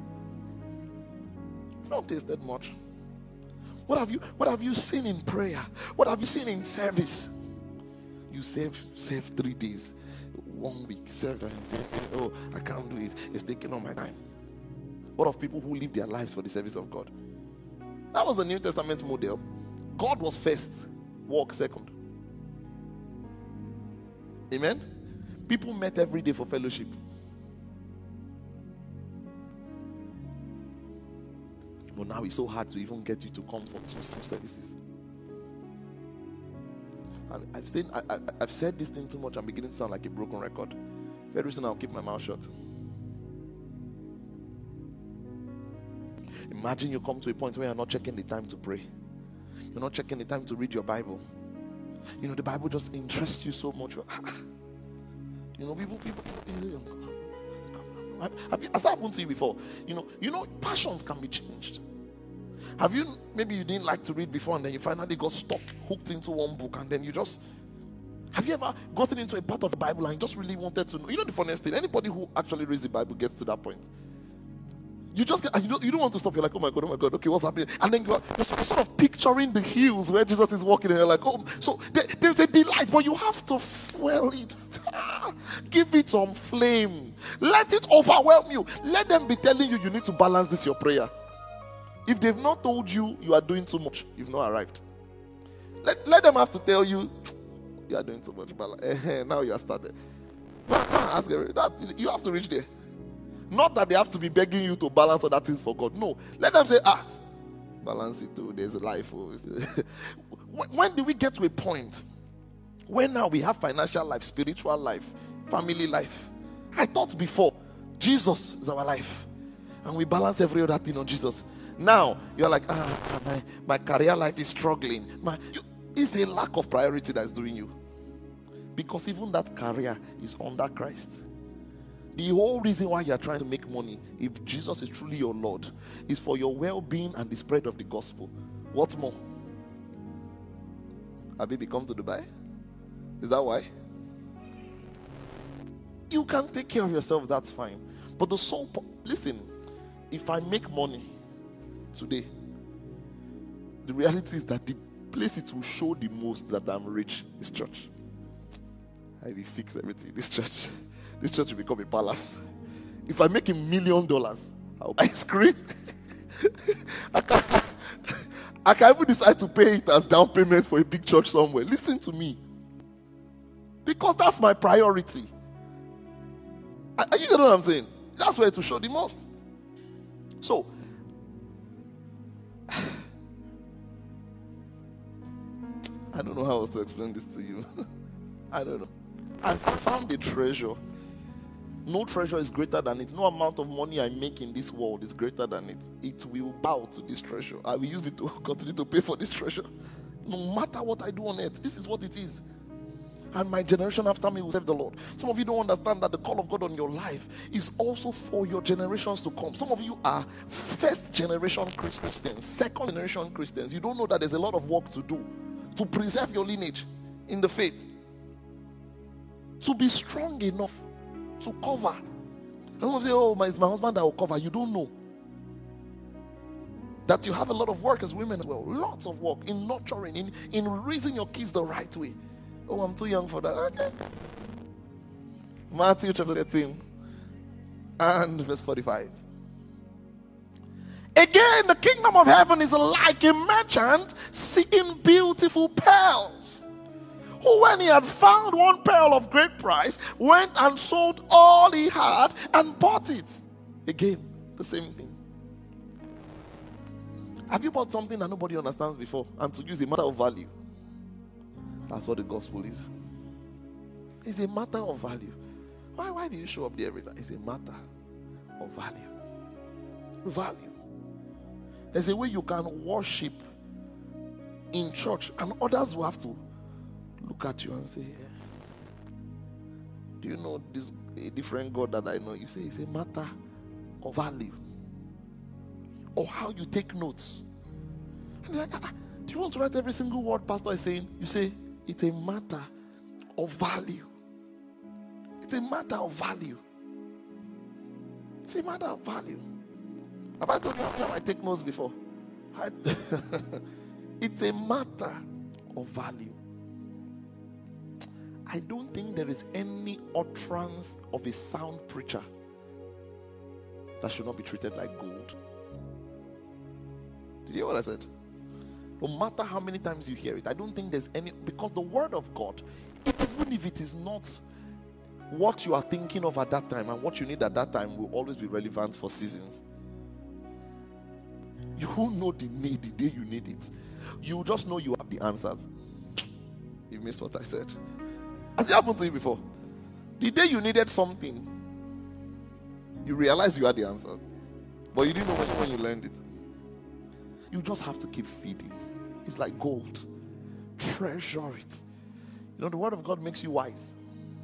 You've not tasted much. What have you seen in prayer? What have you seen in service? You serve 3 days, 1 week, serve, oh, I can't do it. It's taking all my time. What of people who live their lives for the service of God? That was the New Testament model. God was first, work second. Amen? People met every day for fellowship. But now it's so hard to even get you to come for 2 services. And I've said this thing too much. I'm beginning to sound like a broken record. Very soon I'll keep my mouth shut. Imagine you come to a point where you're not checking the time to pray. You're not checking the time to read your Bible. You know, the Bible just interests you so much. You know, people has that happened to you before? You know, passions can be changed. Have you, maybe you didn't like to read before and then you finally got stuck, hooked into one book, and then have you ever gotten into a part of the Bible and just really wanted to know? You know the funniest thing, anybody who actually reads the Bible gets to that point. You just get, and you don't want to stop. You're like, oh my God, okay, what's happening? And then you're sort of picturing the hills where Jesus is walking, and you're like, oh, so there's a delight, but you have to fuel it. Give it some flame. Let it overwhelm you. Let them be telling you need to balance this your prayer. If they've not told you you are doing too much, you've not arrived. Let them have to tell you you are doing too much. Now you are started. Ask that you have to reach there. Not that they have to be begging you to balance other things for God. No. Let them say, balance it too. There's a life. When do we get to a point where now we have financial life, spiritual life, family life? I thought before, Jesus is our life. And we balance every other thing on Jesus. Now, you're like, my career life is struggling. It's a lack of priority that's doing you. Because even that career is under Christ. The whole reason why you're trying to make money, if Jesus is truly your Lord, is for your well-being and the spread of the gospel. What more? Have you come to Dubai? Is that why? You can take care of yourself, that's fine. But listen, if I make money today, the reality is that the place it will show the most that I'm rich is church. I will fix everything in this church. This church will become a palace. If I make $1 million, I'll buy ice cream. I can even decide to pay it as down payment for a big church somewhere. Listen to me. Because that's my priority. You know what I'm saying? That's where it will show the most. So, I don't know how else to explain this to you. I don't know. I found a treasure. No treasure is greater than it. No amount of money I make in this world is greater than it. It will bow to this treasure. I will use it to continue to pay for this treasure. No matter what I do on earth, this is what it is. And my generation after me will serve the Lord. Some of you don't understand that the call of God on your life is also for your generations to come. Some of you are first generation Christians, second generation Christians. You don't know that there's a lot of work to do to preserve your lineage in the faith. To be strong enough to cover. And some say, it's my husband that will cover. You don't know that you have a lot of work as women as well. Lots of work in nurturing, in raising your kids the right way. Oh, I'm too young for that. Okay. Matthew chapter 13 and verse 45. Again, the kingdom of heaven is like a merchant seeking beautiful pearls, who, when he had found one pearl of great price, went and sold all he had and bought it. Again, the same thing. Have you bought something that nobody understands before, and to use a matter of value? That's what the gospel is. It's a matter of value. Why do you show up there every time? It's a matter of value. Value. There's a way you can worship in church, and others will have to look at you and say, do you know this a different God that I know? You say it's a matter of value. Or how you take notes. And they're like, do you want to write every single word pastor is saying? You say, it's a matter of value. It's a matter of value. It's a matter of value. Have I told you how I take notes before? It's a matter of value. I don't think there is any utterance of a sound preacher that should not be treated like gold. Did you hear what I said? No matter how many times you hear it, I don't think there's any, because the word of God, even if it is not what you are thinking of at that time and what you need at that time, will always be relevant for seasons. You won't know the need the day you need it. You just know you have the answers. You missed what I said. Has it happened to you before? The day you needed something, you realized you had the answer, but you didn't know when you learned it. You just have to keep feeding. It's like gold. Treasure it. You know, the word of God makes you wise.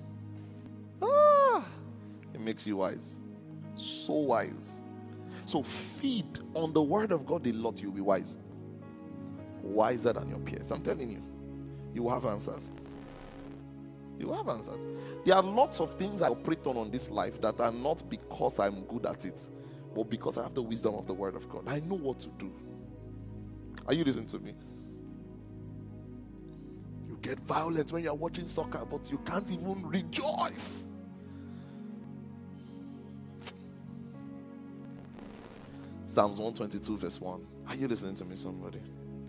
It makes you wise. So wise. So feed on the word of God a lot, you'll be wise. Wiser than your peers. I'm telling you. You will have answers. You will have answers. There are lots of things I operate on this life that are not because I'm good at it, but because I have the wisdom of the word of God. I know what to do. Are you listening to me? You get violent when you're watching soccer, but you can't even rejoice. Psalms 122 verse 1. Are you listening to me, somebody?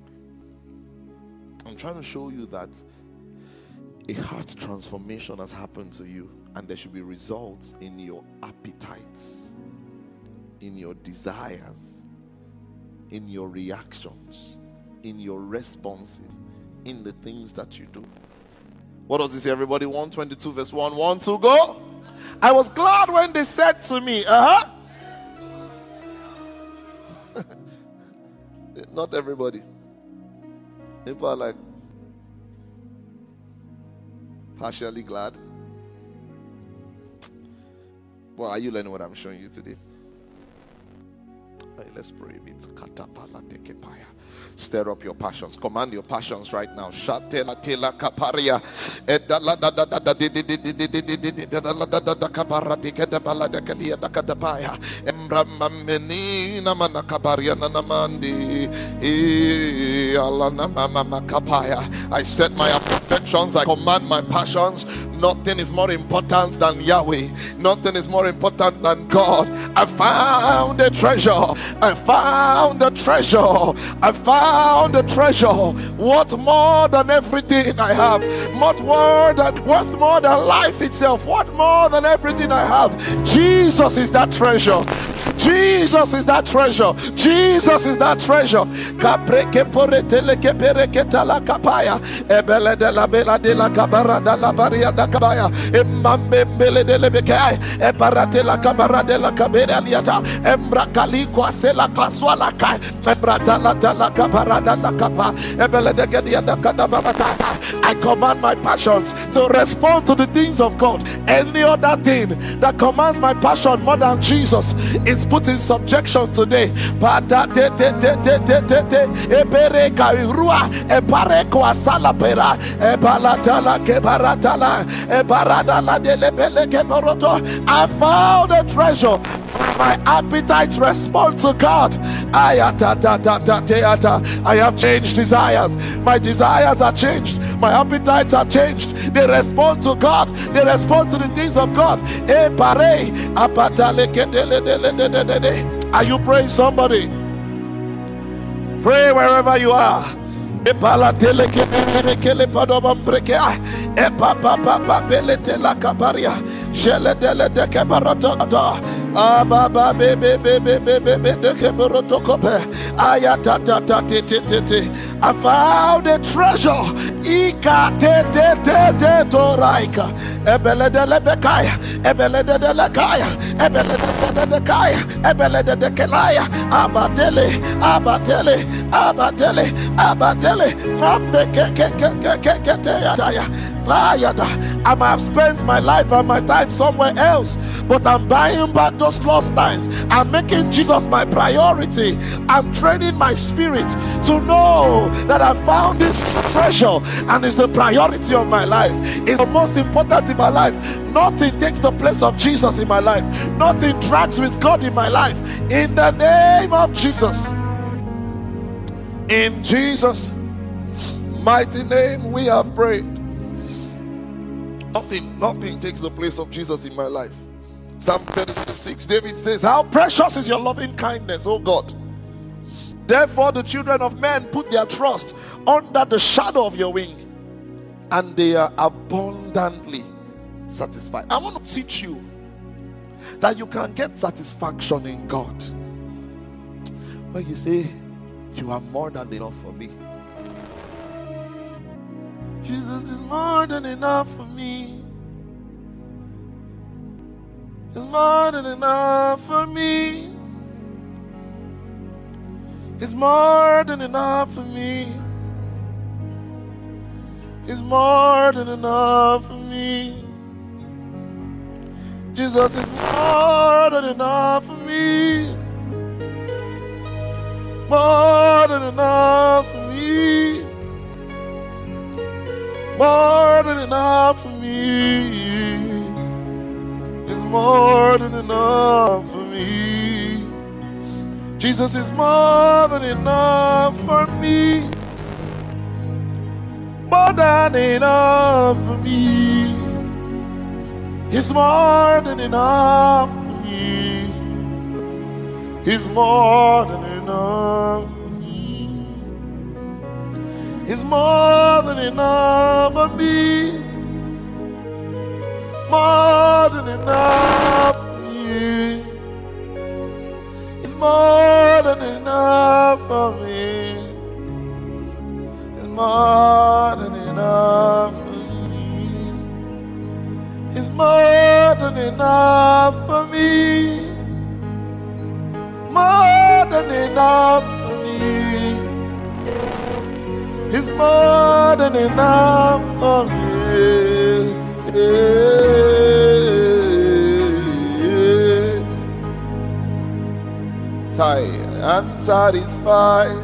I'm trying to show you that a heart transformation has happened to you, and there should be results in your appetites, in your desires, in your reactions, in your responses, in the things that you do. What does this say, everybody? 122 verse 1. 1, 2, go. I was glad when they said to me, Not everybody. People are like partially glad. Well, are you learning what I'm showing you today? Right, let's pray a bit. Stir up your passions. Command your passions right now. Shatela tela kaparia. Edala da da da da di di di di di di di di da da da da kapara di kada bala da kadia da kada paya. Embramameni na mana kaparia na namandi. Allah na mama kapaya. I set my affections. I command my passions. Nothing is more important than Yahweh. Nothing is more important than God. I found a treasure. I found a treasure. I found a treasure. What more than everything I have? What more than worth more than life itself? What more than everything I have? Jesus is that treasure. Jesus is that treasure. Jesus is that treasure. Capreke poretele ke pereke tala kapaya. Ebele de la bela de la cabara de la baria da kabaya. Emambe mbele de lebekai. Eparate la cabara de la cabera liata. Embrakali kwase la kaswala kai. Embrata la tala cabara de la kapa. Ebele de gedia da kadabarata. I command my passions to respond to the things of God. Any other thing that commands my passion more than Jesus is put in subjection today. I found a treasure. My appetites respond to God. I have changed desires. My desires are changed. My appetites are changed. They respond to God. They respond to the things of God. Are you praying, somebody? Pray wherever you are. Ababa bebe bebe bebe de keboroto kope ayata ta ta te te te te. I found a treasure. Ika te te te te toraika. Ebele de lebekaya. Ebele de lekaya. Ebele de lekaya. Ebele de kelaya. Abatele. Abatele. Abatele. Abatele. Ambeke ke te yataya. I might have spent my life and my time somewhere else, but I'm buying back those lost times. I'm making Jesus my priority. I'm training my spirit to know that I found this treasure and it's the priority of my life. It's the most important in my life. Nothing takes the place of Jesus in my life. Nothing tracks with God in my life. In the name of Jesus. In Jesus' mighty name we have prayed. Nothing takes the place of Jesus in my life. Psalm 36, David says, how precious is your loving kindness, O God. Therefore the children of men put their trust under the shadow of your wing, and they are abundantly satisfied. I want to teach you that you can get satisfaction in God. When you say, you are more than enough for me. Jesus is more than enough for me. It's more than enough for me. It's more than enough for me. It's more than enough for me. Jesus is more than enough for me. More than enough for me. More than enough for me. It's more than enough for me. Jesus is more than enough for me. More than enough for me. He's more than enough for me. He's more than enough for me. He's more than enough for me. More than enough for me. He's more than enough for me. He's more than enough for me. He's more than enough for me. More than enough for me. He's more than enough for me. I'm satisfied.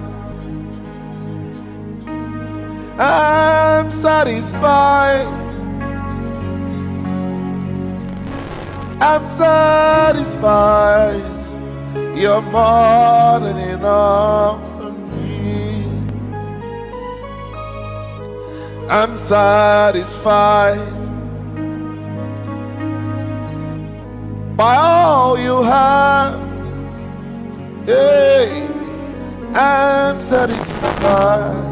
I'm satisfied. I'm satisfied. You're more than enough for me. I'm satisfied by all you have. Hey, I'm satisfied.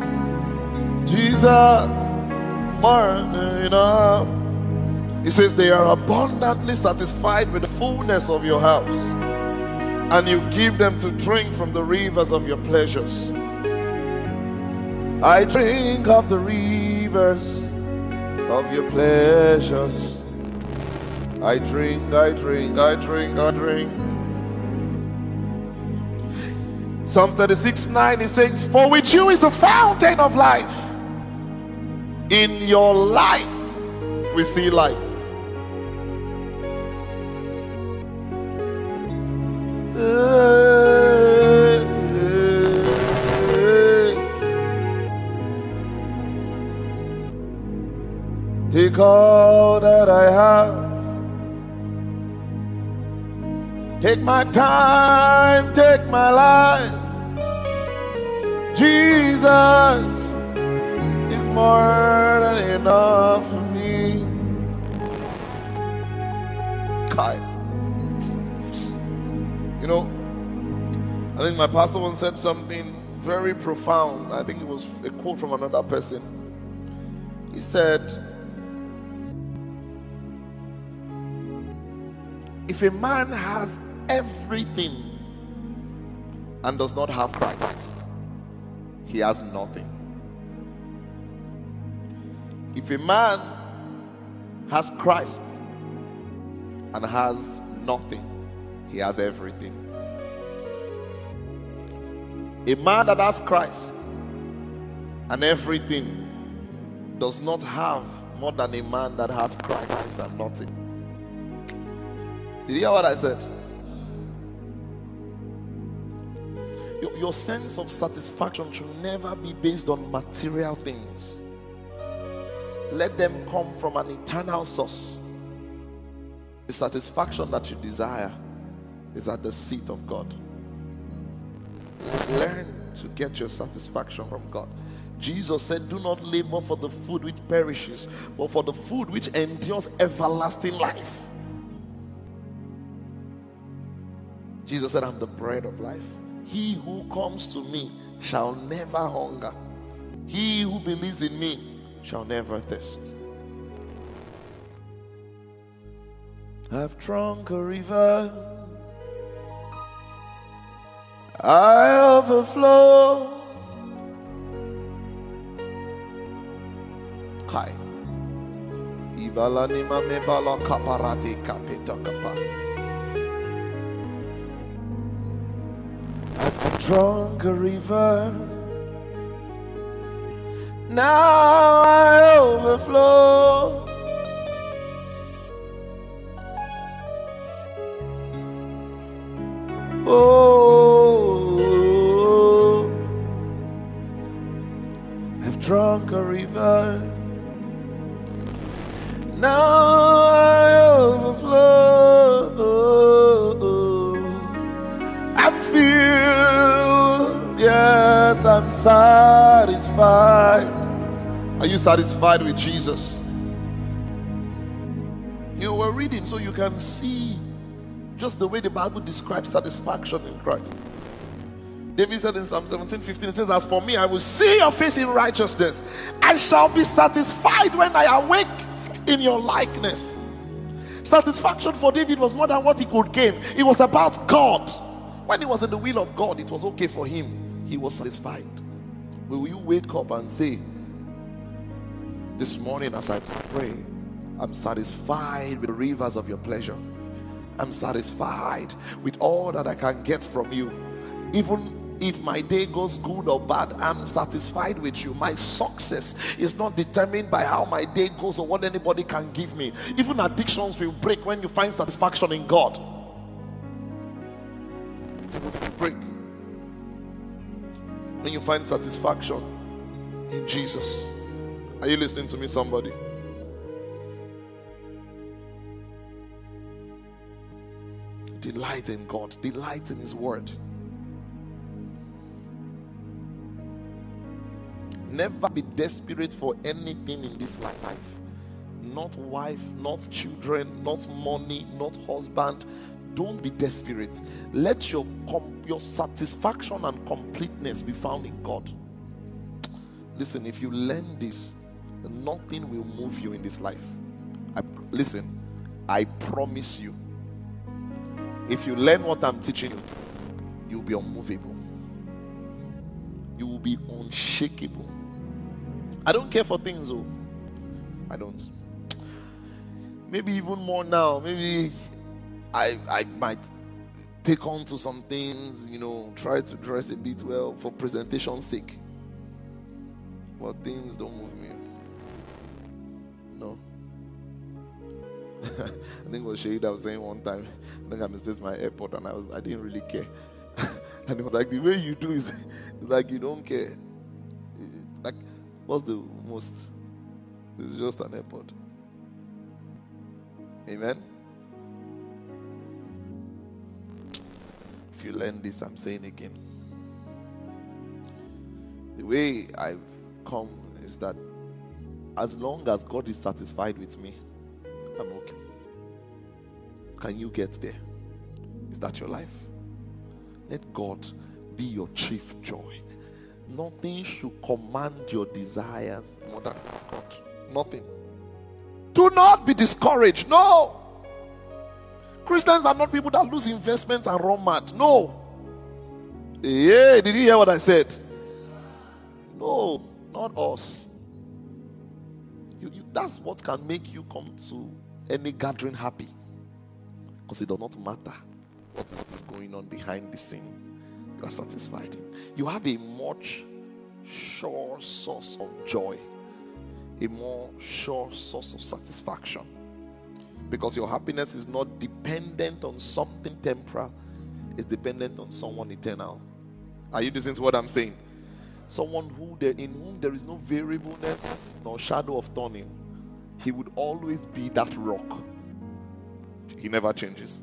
Jesus, more than enough. He says they are abundantly satisfied with the fullness of your house, and you give them to drink from the rivers of your pleasures. I drink of the rivers of your pleasures. I drink, I drink, I drink, I drink. Psalm 36:9, it says, for with you is the fountain of life. In your light we see light. Take all that I have. Take my time, take my life. Jesus is more than enough for me. Kai. You know, I think my pastor once said something very profound. I think it was a quote from another person. He said, if a man has everything and does not have Christ, he has nothing. If a man has Christ and has nothing, he has everything. A man that has Christ and everything does not have more than a man that has Christ and nothing. Did you hear what I said? Your sense of satisfaction should never be based on material things. Let them come from an eternal source. The satisfaction that you desire is at the seat of God. Learn to get your satisfaction from God. Jesus said, do not labor for the food which perishes, but for the food which endures everlasting life. Jesus said, I'm the bread of life. He who comes to me shall never hunger. He who believes in me shall never thirst. I've drunk a river, I overflow. Kai. Ibalanima mebala kaparati kapitakapa. I've drunk a river, now I overflow. Oh, I've drunk a river, now I overflow. I'm filled Jesus, I'm satisfied. Are you satisfied with Jesus? We're reading so you can see just the way the Bible describes satisfaction in Christ. David said in Psalm 17:15, it says, as for me, I will see your face in righteousness. I shall be satisfied when I awake in your likeness. Satisfaction for David was more than what he could gain. It was about God. When he was in the will of God, it was okay for him. He was satisfied. Will you wake up and say, this morning as I pray, I'm satisfied with the rivers of your pleasure. I'm satisfied with all that I can get from you. Even if my day goes good or bad, I'm satisfied with you. My success is not determined by how my day goes or what anybody can give me. Even addictions will break when you find satisfaction in God. They will break when you find satisfaction in Jesus. Are you listening to me, somebody? Delight in God. Delight in His word. Never be desperate for anything in this life. Not wife, not children, not money, not husband. Don't be desperate. Let your satisfaction and completeness be found in God. Listen, if you learn this, nothing will move you in this life. Listen, I promise you, if you learn what I'm teaching you, you'll be unmovable. You will be unshakable. I don't care for things, though. I don't. Maybe even more now. Maybe I might take on to some things, try to dress a bit well for presentation's sake. But things don't move me. No. I think it was Shahid I was saying one time. I think I misplaced my airport and I didn't really care. And it was like, the way you do is like you don't care. Like, what's the most? It's just an airport. Amen. If you learn this, I'm saying again. The way I've come is that as long as God is satisfied with me, I'm okay. Can you get there? Is that your life? Let God be your chief joy. Nothing should command your desires more than God. Nothing. Do not be discouraged. No. Christians are not people that lose investments and run mad. No. Yeah, did you hear what I said? No, not us. That's what can make you come to any gathering happy. Because it does not matter what is going on behind the scene. You are satisfied. You have a much sure source of joy. A more sure source of satisfaction. Because your happiness is not dependent on something temporal. It's dependent on someone eternal. Are you listening to what I'm saying? Someone in whom there is no variableness nor shadow of turning. He would always be that rock. He never changes.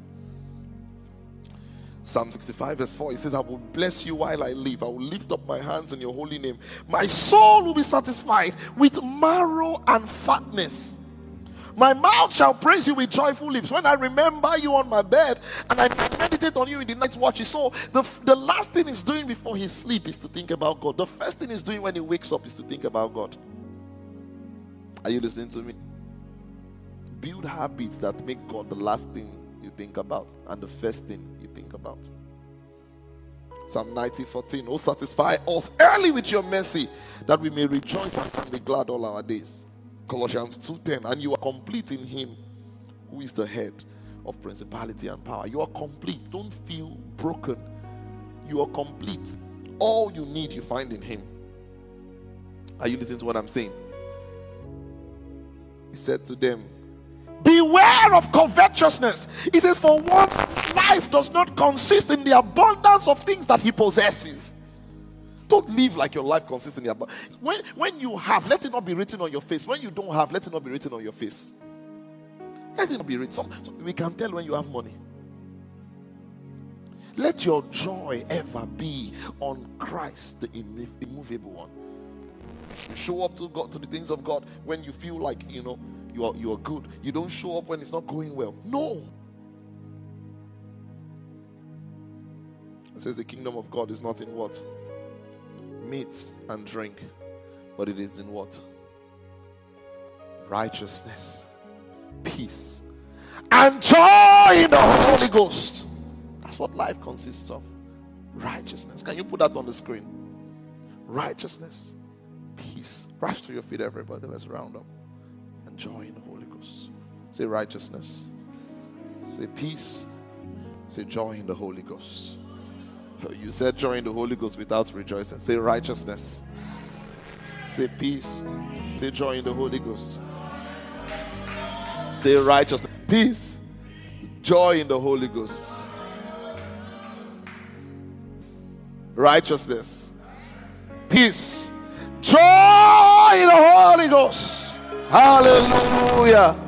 Psalm 65 verse 4, it says, I will bless you while I live. I will lift up my hands in your holy name. My soul will be satisfied with marrow and fatness. My mouth shall praise you with joyful lips. When I remember you on my bed and I meditate on you in the night watches. So the last thing he's doing before he sleeps is to think about God. The first thing he's doing when he wakes up is to think about God. Are you listening to me? Build habits that make God the last thing you think about and the first thing you think about. Psalm 90:14. Oh, satisfy us early with your mercy, that we may rejoice and be glad all our days. Colossians 2:10. And you are complete in him who is the head of principality and power. You are complete. Don't feel broken. You are complete. All you need you find in him. Are you listening to what I'm saying? He said to them, beware of covetousness. He says, for one's life does not consist in the abundance of things that he possesses. Don't live like your life consists in the abundance. When you have, let it not be written on your face. When you don't have, let it not be written on your face. Let it not be written. So we can tell when you have money. Let your joy ever be on Christ, the immovable one. You show up to God, to the things of God, when you feel like you are good. You don't show up when it's not going well. No. It says the kingdom of God is not in what? Meat and drink, but it is in what? Righteousness, peace, and joy in the Holy Ghost. That's what life consists of. Righteousness. Can you put that on the screen? Righteousness, peace. Rush to your feet, everybody. Let's round up. And joy in the Holy Ghost. Say righteousness. Say peace. Say joy in the Holy Ghost. You said joy in the Holy Ghost without rejoicing. Say righteousness. Say peace. Say joy in the Holy Ghost. Say righteousness. Peace. Joy in the Holy Ghost. Righteousness. Peace. Joy in the Holy Ghost. Hallelujah.